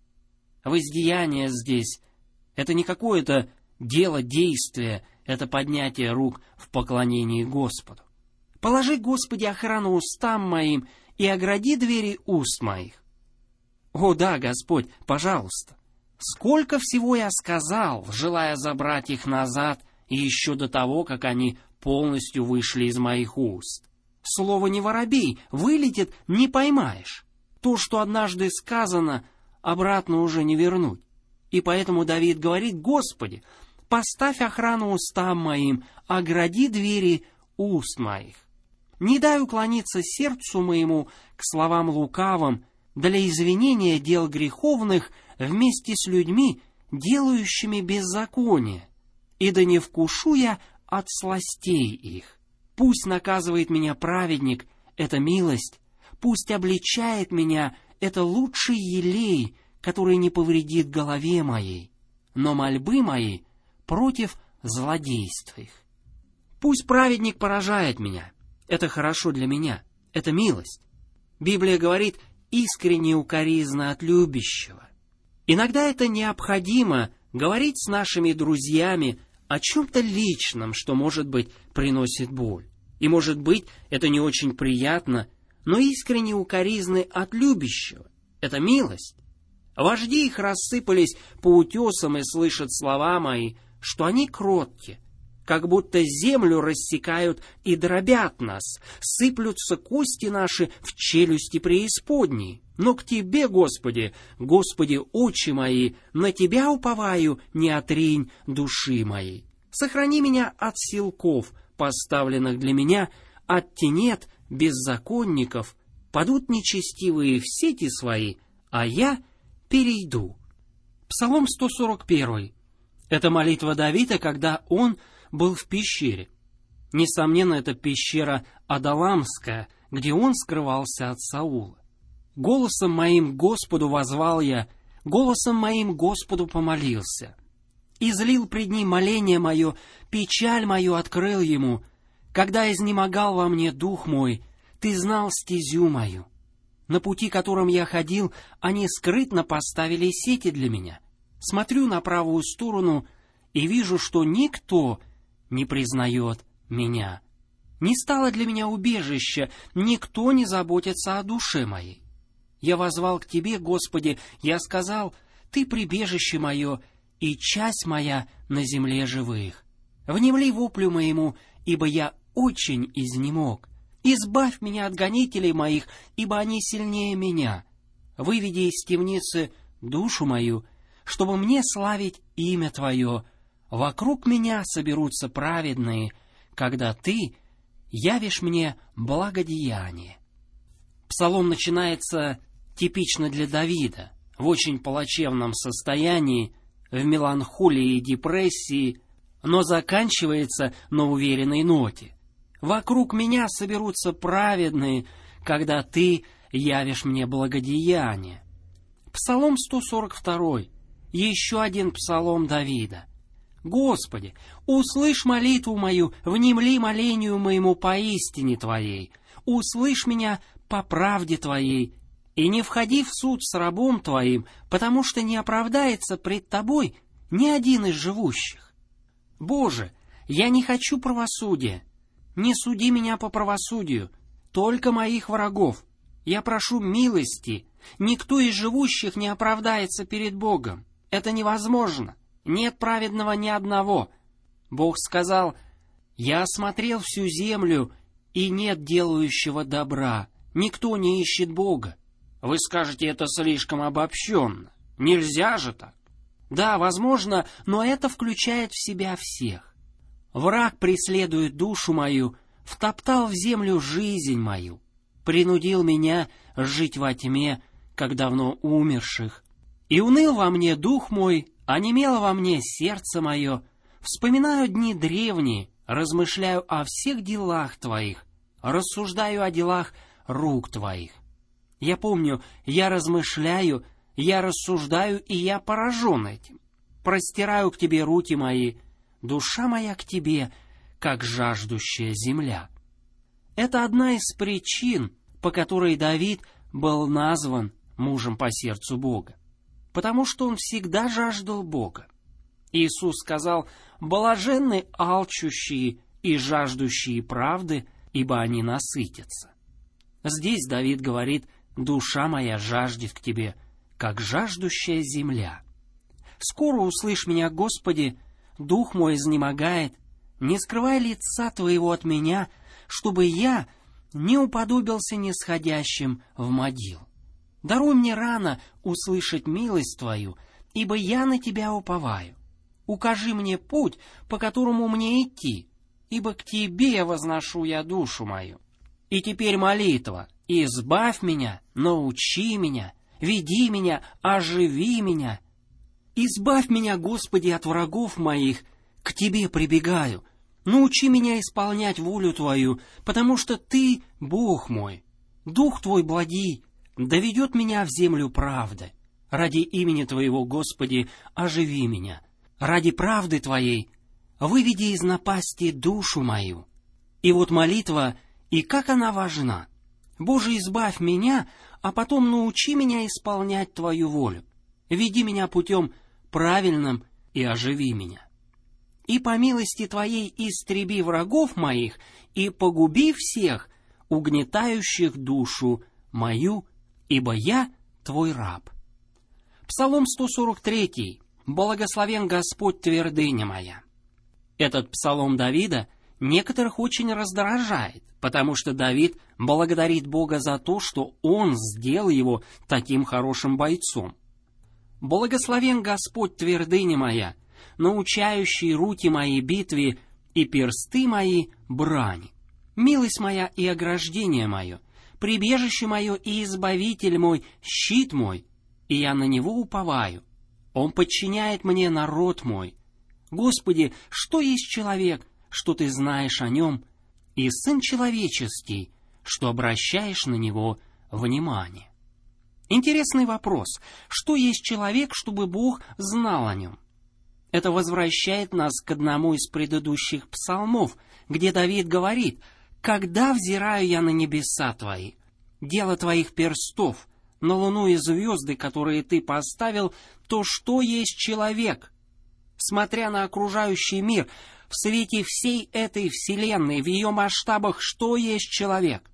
Воздеяние здесь — это не какое-то дело, действие, это поднятие рук в поклонении Господу. «Положи, Господи, охрану устам моим и огради двери уст моих». О да, Господь, пожалуйста. Сколько всего я сказал, желая забрать их назад, и еще до того, как они полностью вышли из моих уст. Слово «не воробей» вылетит, не поймаешь. То, что однажды сказано, обратно уже не вернуть. И поэтому Давид говорит: «Господи, поставь охрану устам моим, огради двери уст моих. Не дай уклониться сердцу моему к словам лукавым, для извинения дел греховных вместе с людьми, делающими беззаконие». и да не вкушу я от сластей их. Пусть наказывает меня праведник, это милость, пусть обличает меня, это лучший елей, который не повредит голове моей, но мольбы мои против злодейств их. Пусть праведник поражает меня, это хорошо для меня, это милость. Библия говорит, искренне укоризна от любящего. Иногда это необходимо говорить с нашими друзьями о чем-то личном, что, может быть, приносит боль. И, может быть, это не очень приятно, но искренне укоризны от любящего — это милость. Вожди их рассыпались по утесам и слышат слова мои, что они кротки, как будто землю рассекают и дробят нас, сыплются кости наши в челюсти преисподней. Но к Тебе, Господи, Господи, очи мои, на Тебя уповаю, не отринь души моей. Сохрани меня от силков, поставленных для меня, от тенет беззаконников, падут нечестивые в сети свои, а я перейду. Псалом сто сорок один. Это молитва Давида, когда он был в пещере. Несомненно, это пещера Адаламская, где он скрывался от Саула. «Голосом моим Господу воззвал я, голосом моим Господу помолился. Излил пред ним моление мое, печаль мою открыл ему. Когда изнемогал во мне дух мой, ты знал стезю мою. На пути, которым я ходил, они скрытно поставили сети для меня. Смотрю на правую сторону и вижу, что никто не признает меня. Не стало для меня убежища, никто не заботится о душе моей. Я воззвал к Тебе, Господи, я сказал, Ты прибежище мое и часть моя на земле живых. Внемли воплю моему, ибо я очень изнемог. Избавь меня от гонителей моих, ибо они сильнее меня. Выведи из темницы душу мою, чтобы мне славить имя Твое. Вокруг меня соберутся праведные, когда Ты явишь мне благодеяние». Псалом начинается типично для Давида, в очень плачевном состоянии, в меланхолии и депрессии, но заканчивается на уверенной ноте. «Вокруг меня соберутся праведные, когда Ты явишь мне благодеяние». Псалом сто сорок два. Еще один псалом Давида. «Господи, услышь молитву мою, внемли молению моему поистине Твоей, услышь меня по правде Твоей, и не входи в суд с рабом Твоим, потому что не оправдается пред Тобой ни один из живущих. Боже, я не хочу правосудия, не суди меня по правосудию, только моих врагов. Я прошу милости, никто из живущих не оправдается перед Богом. Это невозможно, нет праведного ни одного». Бог сказал, «Я осмотрел всю землю, и нет делающего добра, никто не ищет Бога». Вы скажете, это слишком обобщенно. Нельзя же так. Да, возможно, но это включает в себя всех. Враг преследует душу мою, втоптал в землю жизнь мою, принудил меня жить во тьме, как давно умерших. И уныл во мне дух мой, онемело во мне сердце мое. Вспоминаю дни древние, размышляю о всех делах Твоих, рассуждаю о делах рук Твоих. Я помню, я размышляю, я рассуждаю, и я поражен этим. Простираю к Тебе руки мои, душа моя к Тебе, как жаждущая земля. Это одна из причин, по которой Давид был назван мужем по сердцу Бога, потому что он всегда жаждал Бога. Иисус сказал, «Блаженны алчущие и жаждущие правды, ибо они насытятся». Здесь Давид говорит, «Душа моя жаждет к Тебе, как жаждущая земля». «Скоро услышь меня, Господи, дух мой изнемогает, не скрывай лица Твоего от меня, чтобы я не уподобился нисходящим в могил. Даруй мне рано услышать милость Твою, ибо я на Тебя уповаю. Укажи мне путь, по которому мне идти, ибо к Тебе возношу я душу мою». И теперь молитва. «Избавь меня, научи меня, веди меня, оживи меня. Избавь меня, Господи, от врагов моих, к Тебе прибегаю. Научи меня исполнять волю Твою, потому что Ты — Бог мой. Дух Твой благий доведет меня в землю правды. Ради имени Твоего, Господи, оживи меня. Ради правды Твоей выведи из напасти душу мою. И вот молитва, и как она важна. Боже, избавь меня, а потом научи меня исполнять Твою волю. Веди меня путем правильным и оживи меня. И по милости Твоей истреби врагов моих и погуби всех, угнетающих душу мою, ибо я Твой раб. Псалом сто сорок три. «Благословен Господь, твердыня моя». Этот псалом Давида некоторых очень раздражает, потому что Давид благодарит Бога за то, что Он сделал его таким хорошим бойцом. «Благословен Господь, твердыня моя, научающий руки мои битве и персты мои брани. Милость моя и ограждение мое, прибежище мое и избавитель мой, щит мой, и я на него уповаю. Он подчиняет мне народ мой. Господи, что есть человек, что Ты знаешь о нем, и сын человеческий, что обращаешь на него внимание». Интересный вопрос. Что есть человек, чтобы Бог знал о нем? Это возвращает нас к одному из предыдущих псалмов, где Давид говорит: «Когда взираю я на небеса Твои, дело Твоих перстов, на луну и звезды, которые Ты поставил, то что есть человек?» Смотря на окружающий мир, в свете всей этой вселенной, в ее масштабах, что есть человек?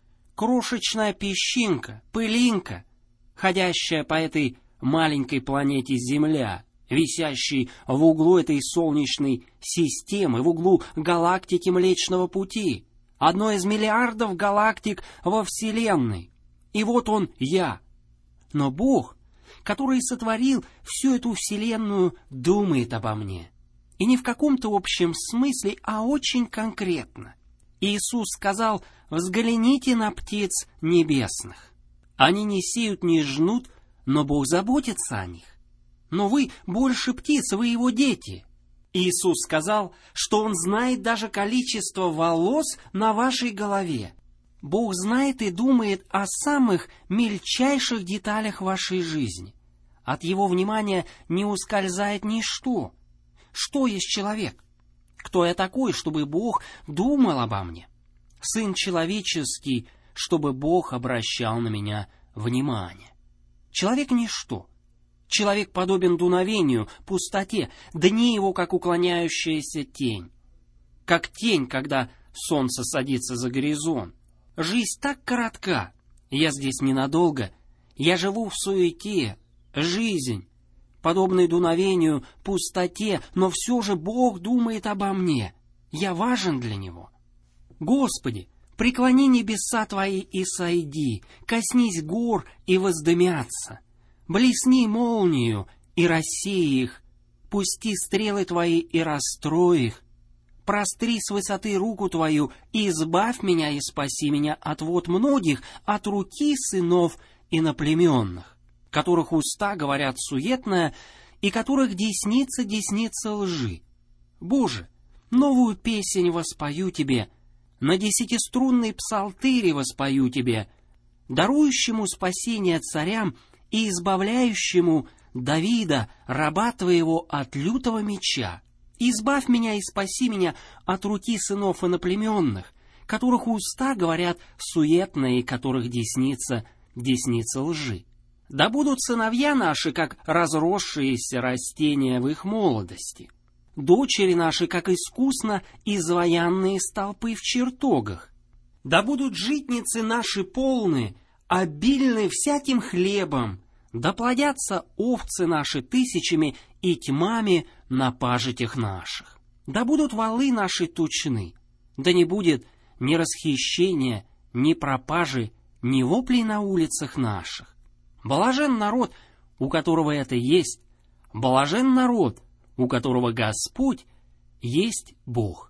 Крошечная песчинка, пылинка, ходящая по этой маленькой планете Земля, висящей в углу этой солнечной системы, в углу галактики Млечного Пути, одной из миллиардов галактик во Вселенной. И вот он, я. Но Бог, который сотворил всю эту Вселенную, думает обо мне. И не в каком-то общем смысле, а очень конкретно. Иисус сказал: «Взгляните на птиц небесных. Они не сеют, не жнут, но Бог заботится о них. Но вы больше птиц, вы Его дети». Иисус сказал, что Он знает даже количество волос на вашей голове. Бог знает и думает о самых мельчайших деталях вашей жизни. От Его внимания не ускользает ничто. Что есть человек? Кто я такой, чтобы Бог думал обо мне? Сын человеческий, чтобы Бог обращал на меня внимание. Человек — ничто. Человек подобен дуновению, пустоте, дни его, как уклоняющаяся тень. Как тень, когда солнце садится за горизонт. Жизнь так коротка. Я здесь ненадолго. Я живу в суете. Жизнь, подобной дуновению, пустоте, но все же Бог думает обо мне. Я важен для Него. Господи, преклони небеса Твои и сойди, коснись гор и воздымятся. Блесни молнию и рассей их, пусти стрелы Твои и расстрой их. Простри с высоты руку Твою и избавь меня и спаси меня от вод многих, от руки сынов иноплеменных, которых уста говорят суетное, и которых десница десница лжи. Боже, новую песнь воспою Тебе, на десятиструнный псалтырь воспою Тебе, дарующему спасение царям и избавляющему Давида, раба Твоего, от лютого меча. Избавь меня и спаси меня от руки сынов иноплеменных, которых уста говорят суетные, и которых десница десница лжи. Да будут сыновья наши, как разросшиеся растения в их молодости, дочери наши, как искусно изваянные столпы в чертогах. Да будут житницы наши полны, обильны всяким хлебом, да плодятся овцы наши тысячами и тьмами на пажитях наших. Да будут валы наши тучны, да не будет ни расхищения, ни пропажи, ни воплей на улицах наших. Блажен народ, у которого это есть, блажен народ, у которого Господь есть Бог.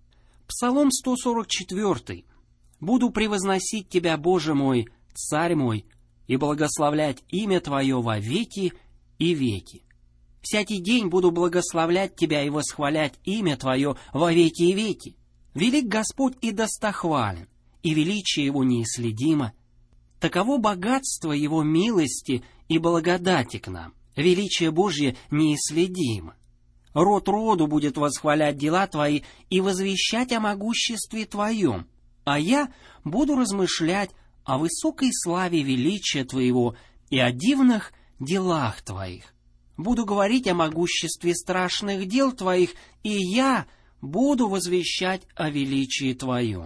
Псалом сто сорок четыре. «Буду превозносить Тебя, Боже мой, Царь мой, и благословлять имя Твое во веки и веки. Всякий день буду благословлять Тебя и восхвалять имя Твое во веки и веки. Велик Господь и достохвален, и величие Его неисследимо. Таково богатство Его милости и благодати к нам, величие Божье неисследимо. Род роду будет восхвалять дела Твои и возвещать о могуществе Твоем, а я буду размышлять о высокой славе величия Твоего и о дивных делах Твоих. Буду говорить о могуществе страшных дел Твоих, и я буду возвещать о величии Твоем.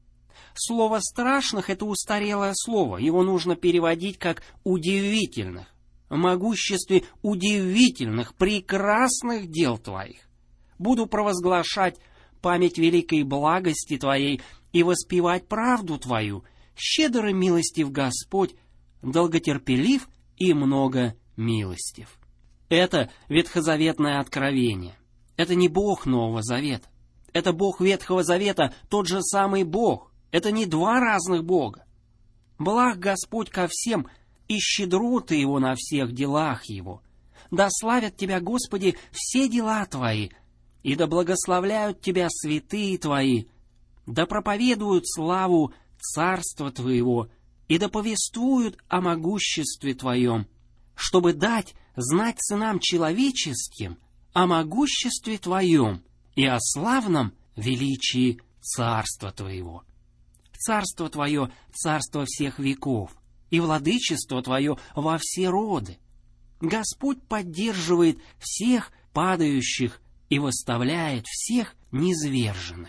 Слово «страшных» — это устарелое слово, его нужно переводить как «удивительных», о могуществе удивительных, прекрасных дел Твоих. Буду провозглашать память великой благости Твоей и воспевать правду Твою, щедр и милостив Господь, долготерпелив и много милостив. Это ветхозаветное откровение. Это не Бог Нового Завета. Это Бог Ветхого Завета, тот же самый Бог. Это не два разных Бога. Благ Господь ко всем, и щедроты Его на всех делах Его. Да славят Тебя, Господи, все дела Твои, и да благословляют Тебя святые Твои, да проповедуют славу Царства Твоего, и да повествуют о могуществе Твоем, чтобы дать знать сынам человеческим о могуществе Твоем и о славном величии Царства Твоего. Царство Твое — царство всех веков, и владычество Твое во все роды. Господь поддерживает всех падающих и восставляет всех низверженных.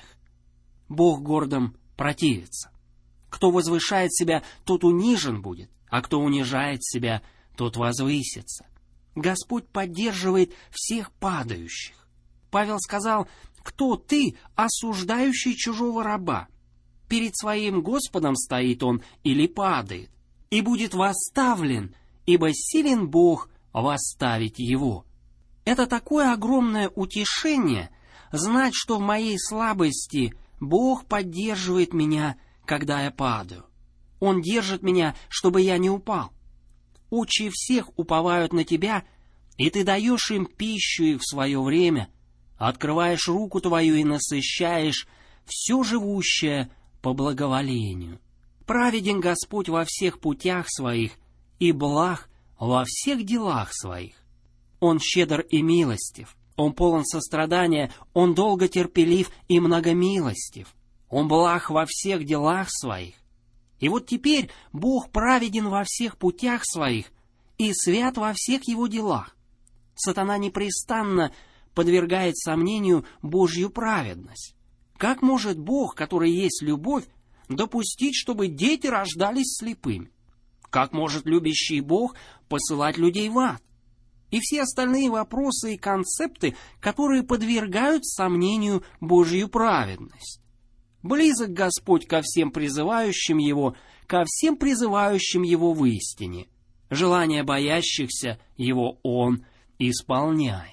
Бог гордым противится. Кто возвышает себя, тот унижен будет, а кто унижает себя, тот возвысится. Господь поддерживает всех падающих. Павел сказал: «Кто ты, осуждающий чужого раба? Перед своим Господом стоит он или падает, и будет восставлен, ибо силен Бог восставить его». Это такое огромное утешение знать, что в моей слабости Бог поддерживает меня, когда я падаю. Он держит меня, чтобы я не упал. Очи всех уповают на Тебя, и Ты даешь им пищу их в свое время, открываешь руку Твою и насыщаешь все живущее по благоволению. Праведен Господь во всех путях Своих и благ во всех делах Своих. Он щедр и милостив, Он полон сострадания, Он долго терпелив и многомилостив, Он благ во всех делах Своих. И вот теперь Бог праведен во всех путях Своих и свят во всех Его делах. Сатана непрестанно подвергает сомнению Божью праведность. Как может Бог, который есть любовь, допустить, чтобы дети рождались слепыми? Как может любящий Бог посылать людей в ад? И все остальные вопросы и концепты, которые подвергают сомнению Божью праведность. Близок Господь ко всем призывающим Его, ко всем призывающим Его в истине. Желания боящихся Его Он исполняет.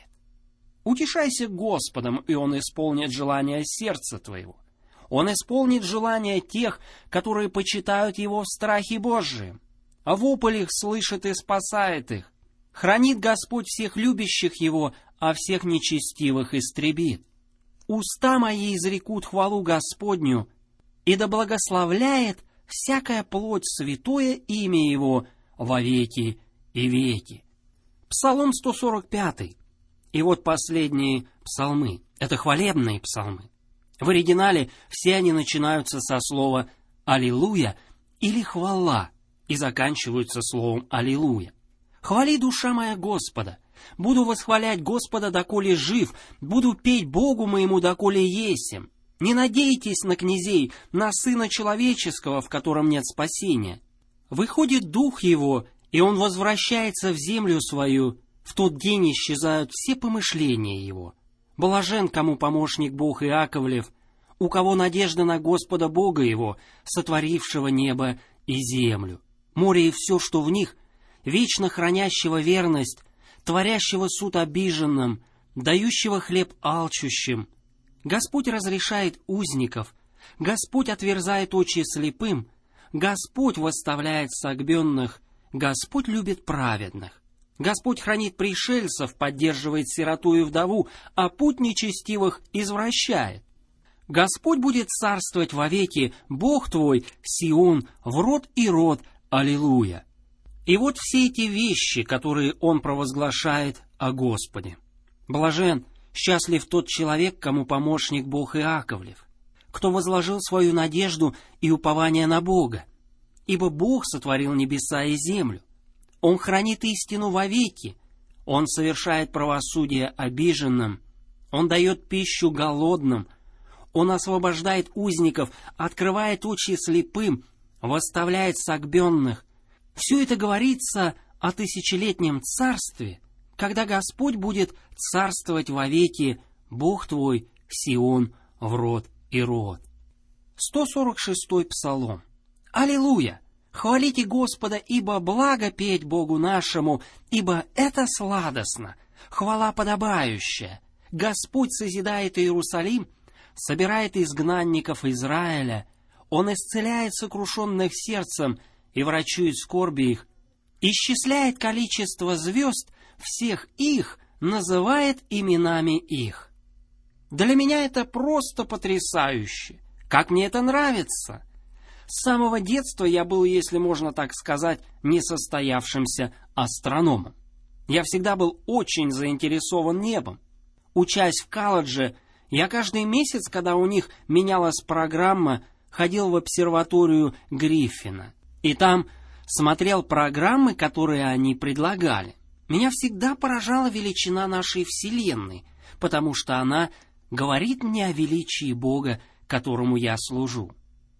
Утешайся Господом, и Он исполнит желания сердца твоего. Он исполнит желания тех, которые почитают Его в страхе Божием. А вопль их слышит и спасает их. Хранит Господь всех любящих Его, а всех нечестивых истребит. Уста мои изрекут хвалу Господню, и да благословляет всякая плоть святое имя Его во веки и веки. Псалом сто сорок пять. И вот последние псалмы. Это хвалебные псалмы. В оригинале все они начинаются со слова «Аллилуйя» или «Хвала» и заканчиваются словом «Аллилуйя». «Хвали, душа моя, Господа! Буду восхвалять Господа, доколе жив, буду петь Богу моему, доколе есем. Не надейтесь на князей, на Сына Человеческого, в котором нет спасения. Выходит Дух Его, и Он возвращается в землю свою. В тот день исчезают все помышления Его. Блажен, кому помощник Бог Иаковлев, у кого надежда на Господа Бога Его, сотворившего небо и землю, море и все, что в них, вечно хранящего верность, творящего суд обиженным, дающего хлеб алчущим. Господь разрешает узников, Господь отверзает очи слепым, Господь восставляет согбенных, Господь любит праведных. Господь хранит пришельцев, поддерживает сироту и вдову, а путь нечестивых извращает. Господь будет царствовать вовеки, Бог твой, Сион, в род и род. Аллилуйя! И вот все эти вещи, которые он провозглашает о Господе. Блажен, счастлив тот человек, кому помощник Бог Иаковлев, кто возложил свою надежду и упование на Бога. Ибо Бог сотворил небеса и землю. Он хранит истину вовеки. Он совершает правосудие обиженным. Он дает пищу голодным. Он освобождает узников, открывает очи слепым, восставляет согбенных. Все это говорится о тысячелетнем царстве, когда Господь будет царствовать вовеки, Бог твой, Сион, в род и род. сто сорок шестой Псалом. Аллилуйя! Хвалите Господа, ибо благо петь Богу нашему, ибо это сладостно, хвала подобающая. Господь созидает Иерусалим, собирает изгнанников Израиля. Он исцеляет сокрушенных сердцем и врачует скорби их, исчисляет количество звезд, всех их называет именами их. Для меня это просто потрясающе. Как мне это нравится! С самого детства я был, если можно так сказать, несостоявшимся астрономом. Я всегда был очень заинтересован небом. Учась в колледже, я каждый месяц, когда у них менялась программа, ходил в обсерваторию Гриффина. И там смотрел программы, которые они предлагали. Меня всегда поражала величина нашей Вселенной, потому что она говорит мне о величии Бога, которому я служу.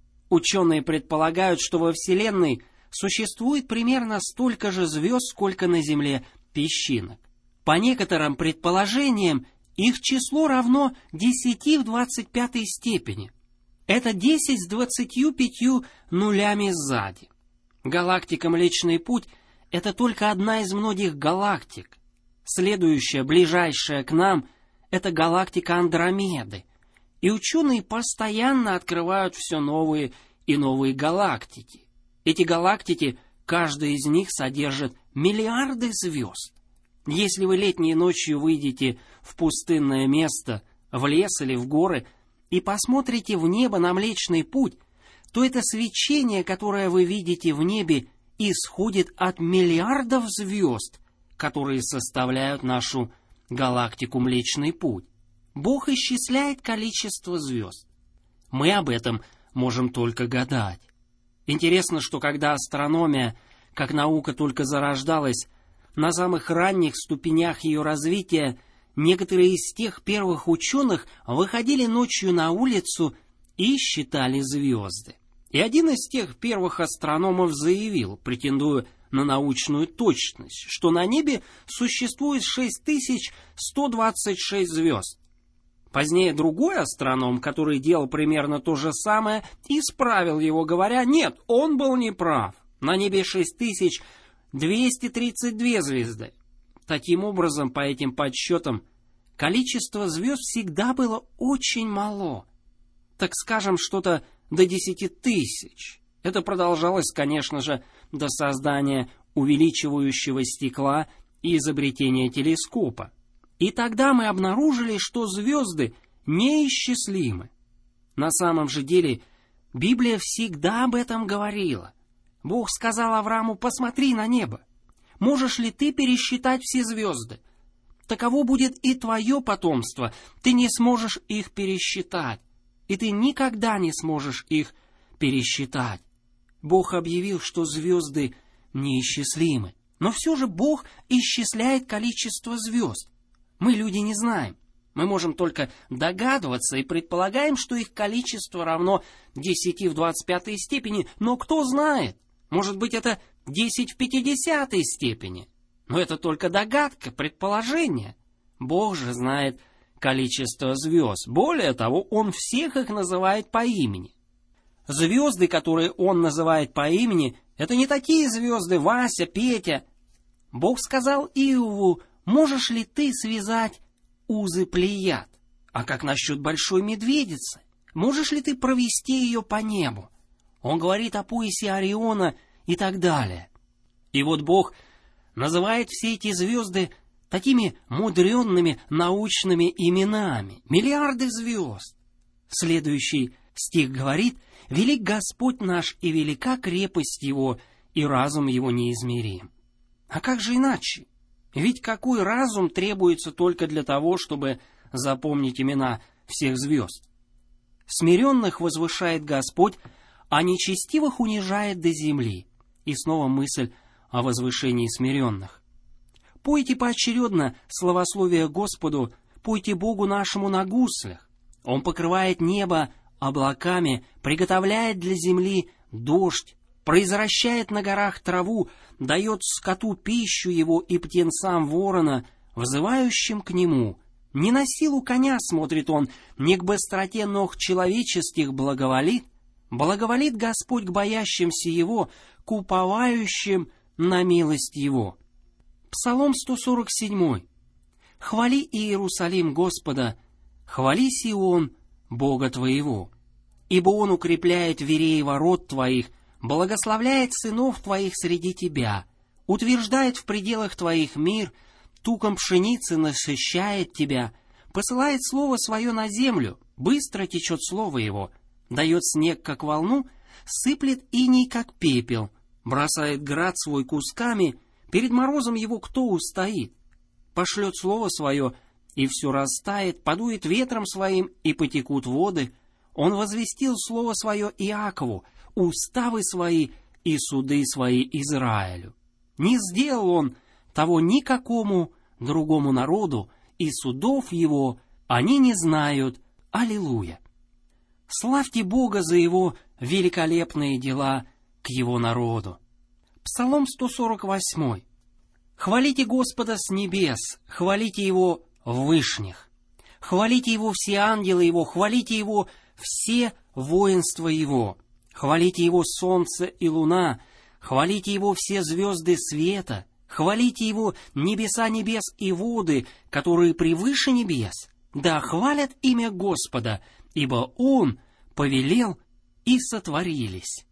Ученые предполагают, что во Вселенной существует примерно столько же звезд, сколько на Земле песчинок. По некоторым предположениям, их число равно десяти в двадцать пятой степени. Это десять с двадцатью пятью нулями сзади. Галактика Млечный Путь — это только одна из многих галактик. Следующая, ближайшая к нам, это галактика Андромеды. И ученые постоянно открывают все новые и новые галактики. Эти галактики, каждая из них содержит миллиарды звезд. Если вы летней ночью выйдете в пустынное место, в лес или в горы, и посмотрите в небо на Млечный Путь, то это свечение, которое вы видите в небе, исходит от миллиардов звезд, которые составляют нашу галактику Млечный Путь. Бог исчисляет количество звезд. Мы об этом можем только гадать. Интересно, что когда астрономия, как наука, только зарождалась, на самых ранних ступенях ее развития некоторые из тех первых ученых выходили ночью на улицу и считали звезды. И один из тех первых астрономов заявил, претендуя на научную точность, что на небе существует шесть тысяч сто двадцать шесть звезд. Позднее другой астроном, который делал примерно то же самое, исправил его, говоря: нет, он был неправ. На небе шесть тысяч двести тридцать две звезды. Таким образом, по этим подсчетам, количество звезд всегда было очень мало. Так скажем, что-то до десяти тысяч. Это продолжалось, конечно же, до создания увеличивающего стекла и изобретения телескопа. И тогда мы обнаружили, что звезды неисчислимы. На самом же деле, Библия всегда об этом говорила. Бог сказал Аврааму: посмотри на небо. Можешь ли ты пересчитать все звезды? Таково будет и твое потомство. Ты не сможешь их пересчитать. И ты никогда не сможешь их пересчитать. Бог объявил, что звезды неисчислимы. Но все же Бог исчисляет количество звезд. Мы, люди, не знаем. Мы можем только догадываться и предполагаем, что их количество равно десяти в двадцать пятой степени, но кто знает? Может быть, это десять в пятидесятой степени. Но это только догадка, предположение. Бог же знает количество звезд. Более того, Он всех их называет по имени. Звезды, которые Он называет по имени, это не такие звезды: Вася, Петя. Бог сказал Иову: можешь ли ты связать узы Плеяд? А как насчет большой медведицы? Можешь ли ты провести ее по небу? Он говорит о поясе Ориона и так далее. И вот Бог называет все эти звезды такими мудренными научными именами. Миллиарды звезд. Следующий стих говорит: «Велик Господь наш, и велика крепость Его, и разум Его неизмерим». А как же иначе? Ведь какой разум требуется только для того, чтобы запомнить имена всех звезд? Смиренных возвышает Господь, а нечестивых унижает до земли. И снова мысль о возвышении смиренных. Пойте поочередно славословие Господу, пойте Богу нашему на гуслях. Он покрывает небо облаками, приготовляет для земли дождь, произвращает на горах траву, дает скоту пищу его и птенцам ворона, взывающим к нему. Не на силу коня смотрит он, не к быстроте ног человеческих благоволит. Благоволит Господь к боящимся его, к уповающим на милость его. Псалом сто сорок семь. «Хвали, Иерусалим, Господа, хвали, Сион, Бога твоего, ибо Он укрепляет верей ворот твоих, благословляет сынов твоих среди тебя, утверждает в пределах твоих мир, туком пшеницы насыщает тебя, посылает слово свое на землю, быстро течет слово его, дает снег, как волну, сыплет иней, как пепел, бросает град свой кусками, перед морозом его кто устоит? Пошлет слово свое, и все растает, подует ветром своим, и потекут воды. Он возвестил слово свое Иакову, уставы свои и суды свои Израилю. Не сделал он того никакому другому народу, и судов его они не знают. Аллилуйя! Славьте Бога за его великолепные дела к его народу. Псалом сто сорок восемь. «Хвалите Господа с небес, хвалите Его в вышних, хвалите Его все ангелы Его, хвалите Его все воинства Его, хвалите Его солнце и луна, хвалите Его все звезды света, хвалите Его небеса небес и воды, которые превыше небес, да хвалят имя Господа, ибо Он повелел, и сотворились».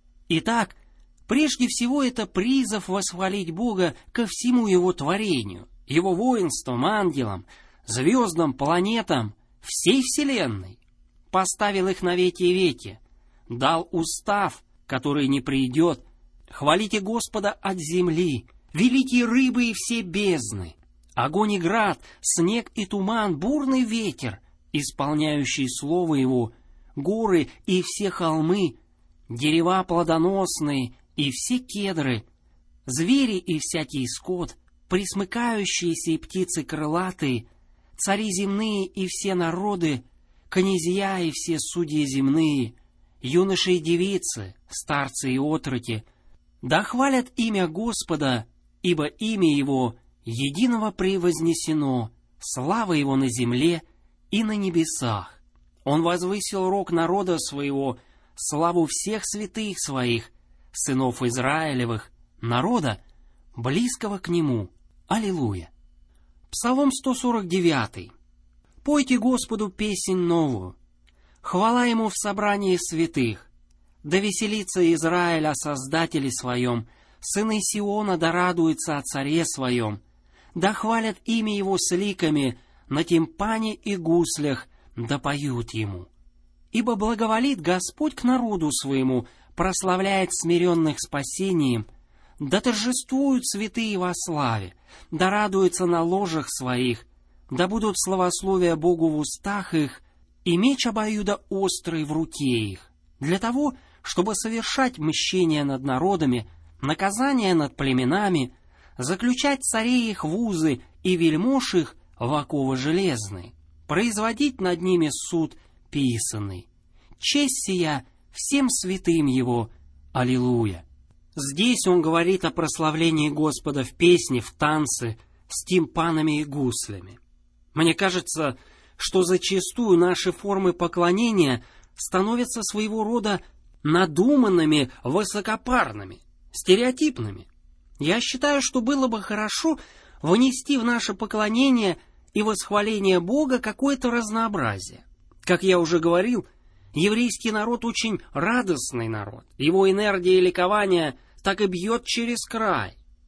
Итак, прежде всего это призыв восхвалить Бога ко всему Его творению, Его воинствам, ангелам, звездам, планетам, всей Вселенной. Поставил их на веки и веки, дал устав, который не придет. Хвалите Господа от земли, великие рыбы и все бездны, огонь и град, снег и туман, бурный ветер, исполняющий слово Его, горы и все холмы, дерева плодоносные и все кедры, звери и всякий скот, присмыкающиеся и птицы крылатые, цари земные и все народы, князья и все судьи земные, юноши и девицы, старцы и отроки, да хвалят имя Господа, ибо имя Его единого превознесено, слава Его на земле и на небесах. Он возвысил рог народа своего, славу всех святых своих, сынов Израилевых, народа, близкого к Нему. Аллилуйя! Псалом сто сорок девять. «Пойте Господу песнь новую, хвала Ему в собрании святых, да веселится Израиль о Создателе Своем, сыны Сиона да радуются о Царе Своем, да хвалят имя Его с ликами, на тимпане и гуслях, да поют Ему. Ибо благоволит Господь к народу Своему, прославляет смиренных спасением, да торжествуют святые во славе, да радуются на ложах своих, да будут славословия Богу в устах их, и меч обоюда острый в руке их, для того, чтобы совершать мщение над народами, наказание над племенами, заключать царей их в узы и вельмож их в оковы железные, производить над ними суд писанный. Честь сия всем святым Его. Аллилуйя! Здесь он говорит о прославлении Господа в песне, в танце, с тимпанами и гуслями. Мне кажется, что зачастую наши формы поклонения становятся своего рода надуманными, высокопарными, стереотипными. Я считаю, что было бы хорошо внести в наше поклонение и восхваление Бога какое-то разнообразие. Как я уже говорил, еврейский народ очень радостный народ. Его энергия и ликование так и бьет через край.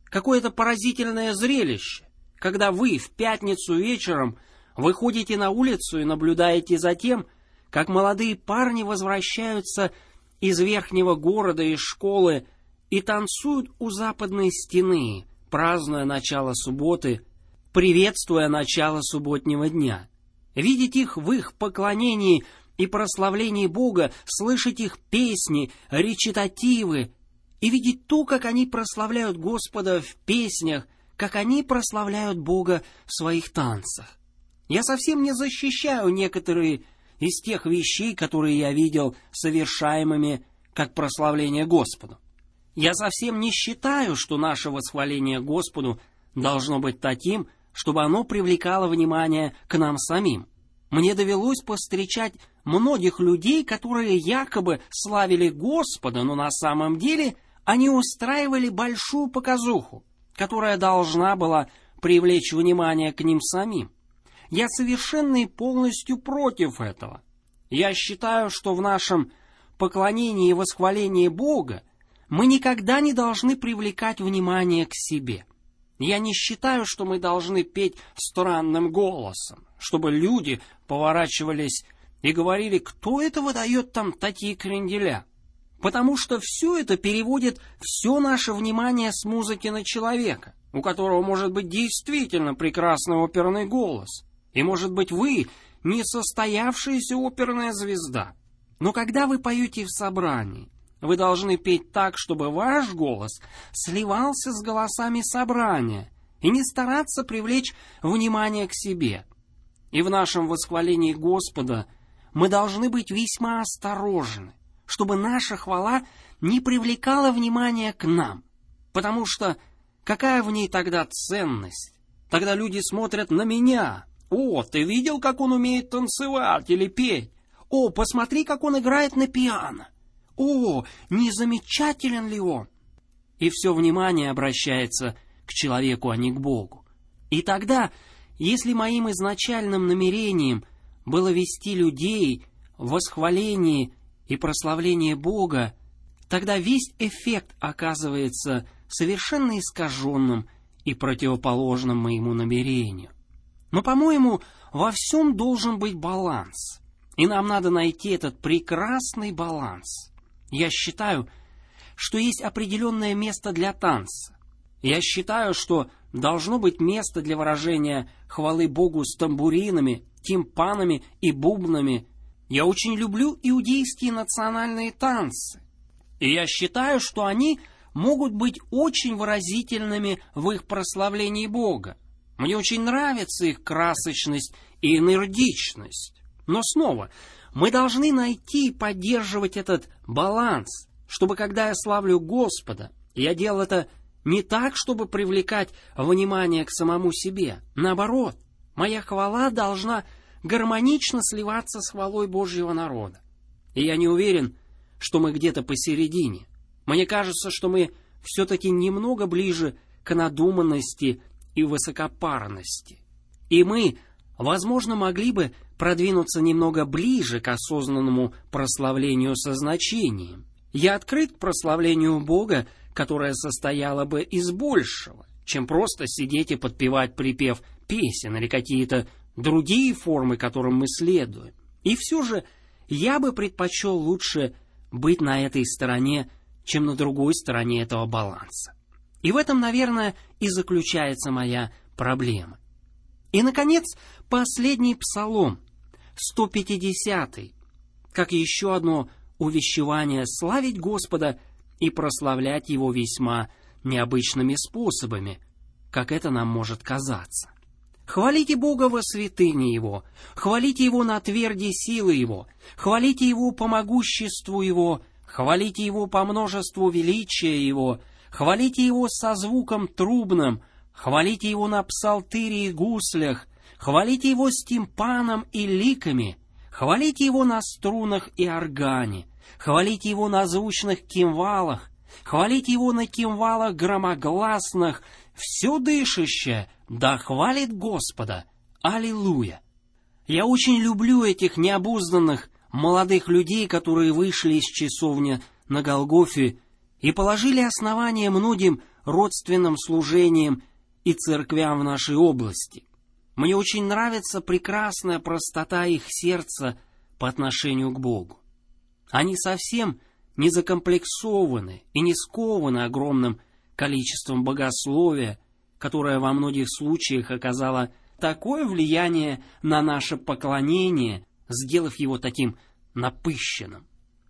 какое-то поразительное зрелище, когда вы в пятницу вечером выходите на улицу и наблюдаете за тем, как молодые парни возвращаются из верхнего города, из школы, и танцуют у западной стены, празднуя начало субботы, приветствуя начало субботнего дня. Видеть их в их поклонении и прославлении Бога, слышать их песни, речитативы, и видеть то, как они прославляют Господа в песнях, как они прославляют Бога в своих танцах. Я совсем не защищаю некоторые из тех вещей, которые я видел совершаемыми как прославление Господу. Я совсем не считаю, что наше восхваление Господу должно быть таким, чтобы оно привлекало внимание к нам самим. Мне довелось повстречать многих людей, которые якобы славили Господа, но на самом деле они устраивали большую показуху, которая должна была привлечь внимание к ним самим. Я совершенно и полностью против этого. Я считаю, что в нашем поклонении и восхвалении Бога мы никогда не должны привлекать внимание к себе. Я не считаю, что мы должны петь странным голосом, чтобы люди поворачивались и говорили, кто это выдает там такие кренделя. Потому что все это переводит все наше внимание с музыки на человека, у которого может быть действительно прекрасный оперный голос. И может быть вы не состоявшаяся оперная звезда. Но когда вы поете в собрании, вы должны петь так, чтобы ваш голос сливался с голосами собрания, и не стараться привлечь внимание к себе. И в нашем восхвалении Господа мы должны быть весьма осторожны, чтобы наша хвала не привлекала внимание к нам. Потому что какая в ней тогда ценность? Тогда люди смотрят на меня. О, ты видел, как он умеет танцевать или петь? О, посмотри, как он играет на пиано. О, не замечателен ли он? И все внимание обращается к человеку, а не к Богу. И тогда, если моим изначальным намерением было вести людей в восхвалении и прославлении Бога, тогда весь эффект оказывается совершенно искаженным и противоположным моему намерению. Но, по-моему, во всем должен быть баланс. И нам надо найти этот прекрасный баланс. Я считаю, что есть определенное место для танца. Я считаю, что должно быть место для выражения хвалы Богу с тамбуринами, тимпанами и бубнами. Я очень люблю иудейские национальные танцы. И я считаю, что они могут быть очень выразительными в их прославлении Бога. Мне очень нравится их красочность и энергичность. Но снова, мы должны найти и поддерживать этот баланс, чтобы, когда я славлю Господа, я делал это не так, чтобы привлекать внимание к самому себе. Наоборот, моя хвала должна гармонично сливаться с хвалой Божьего народа. И я не уверен, что мы где-то посередине. Мне кажется, что мы все-таки немного ближе к надуманности и высокопарности. И мы, возможно, могли бы продвинуться немного ближе к осознанному прославлению со значением. Я открыт к прославлению Бога, которое состояло бы из большего, чем просто сидеть и подпевать припев песен или какие-то другие формы, которым мы следуем. И все же я бы предпочел лучше быть на этой стороне, чем на другой стороне этого баланса. И в этом, наверное, и заключается моя проблема. И, наконец, последний псалом, сто пятидесятый, как еще одно увещевание славить Господа и прославлять Его весьма необычными способами, как это нам может казаться. Хвалите Бога во святыне Его, хвалите Его на тверди силы Его, хвалите Его по могуществу Его, хвалите Его по множеству величия Его, хвалите Его со звуком трубным, хвалите Его на псалтыре и гуслях, хвалите Его с тимпаном и ликами, хвалите Его на струнах и органе, хвалите Его на звучных кимвалах, хвалите Его на кимвалах громогласных, все дышащее, да хвалит Господа. Аллилуйя! Я очень люблю этих необузданных молодых людей, которые вышли из часовни на Голгофе и положили основание многим родственным служениям и церквям в нашей области. Мне очень нравится прекрасная простота их сердца по отношению к Богу. Они совсем не закомплексованы и не скованы огромным количеством богословия, которое во многих случаях оказало такое влияние на наше поклонение, сделав его таким напыщенным.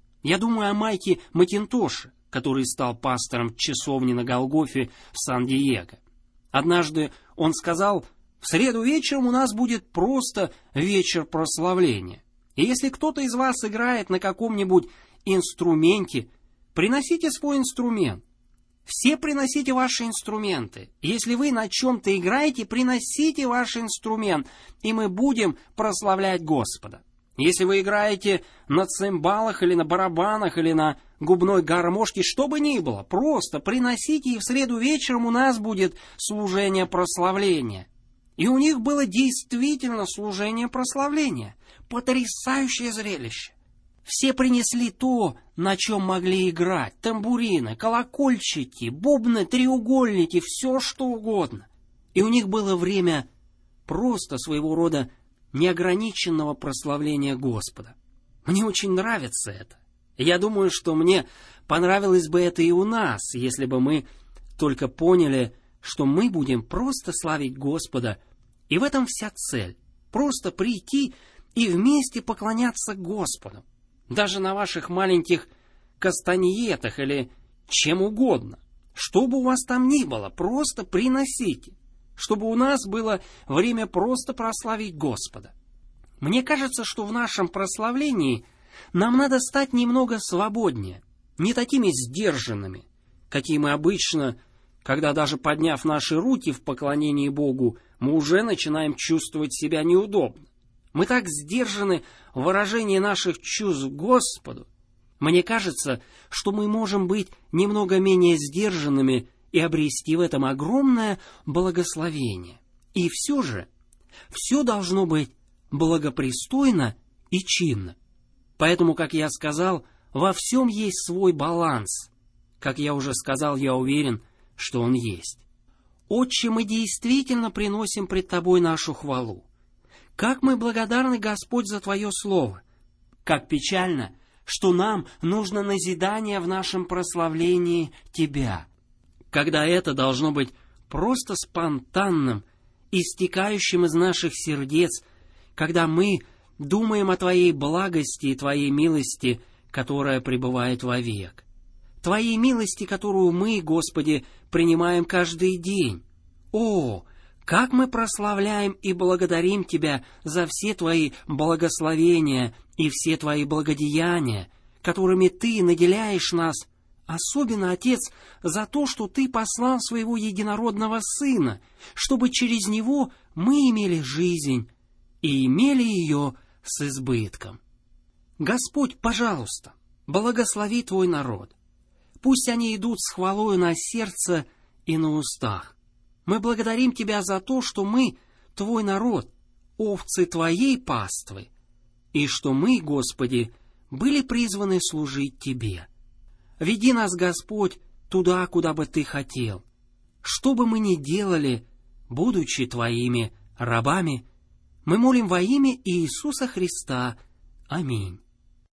Я думаю о Майке Макинтоше, который стал пастором часовни на Голгофе в Сан-Диего. Однажды он сказал: «В среду вечером у нас будет просто вечер прославления. И если кто-то из вас играет на каком-нибудь инструменте, приносите свой инструмент. Все приносите ваши инструменты. Если вы на чем-то играете, приносите ваш инструмент, и мы будем прославлять Господа. Если вы играете на цимбалах или на барабанах или на губной гармошке, что бы ни было, просто приносите, и в среду вечером у нас будет служение прославления». И у них было действительно служение прославления. Потрясающее зрелище. Все принесли то, на чем могли играть. Тамбурины, колокольчики, бубны, треугольники, все что угодно. И у них было время просто своего рода неограниченного прославления Господа. Мне очень нравится это. Я думаю, что мне понравилось бы это и у нас, если бы мы только поняли, что мы будем просто славить Господа, и в этом вся цель. Просто прийти и вместе поклоняться Господу. Даже на ваших маленьких кастаньетах или чем угодно. Что бы у вас там ни было, просто приносите. Чтобы у нас было время просто прославить Господа. Мне кажется, что в нашем прославлении нам надо стать немного свободнее, не такими сдержанными, какие мы обычно, когда даже подняв наши руки в поклонении Богу, мы уже начинаем чувствовать себя неудобно. Мы так сдержаны в выражении наших чувств к Господу. Мне кажется, что мы можем быть немного менее сдержанными и обрести в этом огромное благословение. И все же, все должно быть благопристойно и чинно. Поэтому, как я сказал, во всем есть свой баланс. Как я уже сказал, я уверен, что он есть. Отче, мы действительно приносим пред Тобой нашу хвалу. Как мы благодарны, Господь, за Твое Слово. Как печально, что нам нужно назидание в нашем прославлении Тебя, когда это должно быть просто спонтанным, истекающим из наших сердец, когда мы думаем о Твоей благости и Твоей милости, которая пребывает вовек. Твоей милости, которую мы, Господи, принимаем каждый день. О, как мы прославляем и благодарим Тебя за все Твои благословения и все Твои благодеяния, которыми Ты наделяешь нас, особенно, Отец, за то, что Ты послал Своего единородного Сына, чтобы через Него мы имели жизнь и имели ее с избытком. Господь, пожалуйста, благослови Твой народ. Пусть они идут с хвалою на сердце и на устах. Мы благодарим Тебя за то, что мы, Твой народ, овцы Твоей паствы, и что мы, Господи, были призваны служить Тебе. Веди нас, Господь, туда, куда бы Ты хотел. Что бы мы ни делали, будучи Твоими рабами, мы молим во имя Иисуса Христа. Аминь.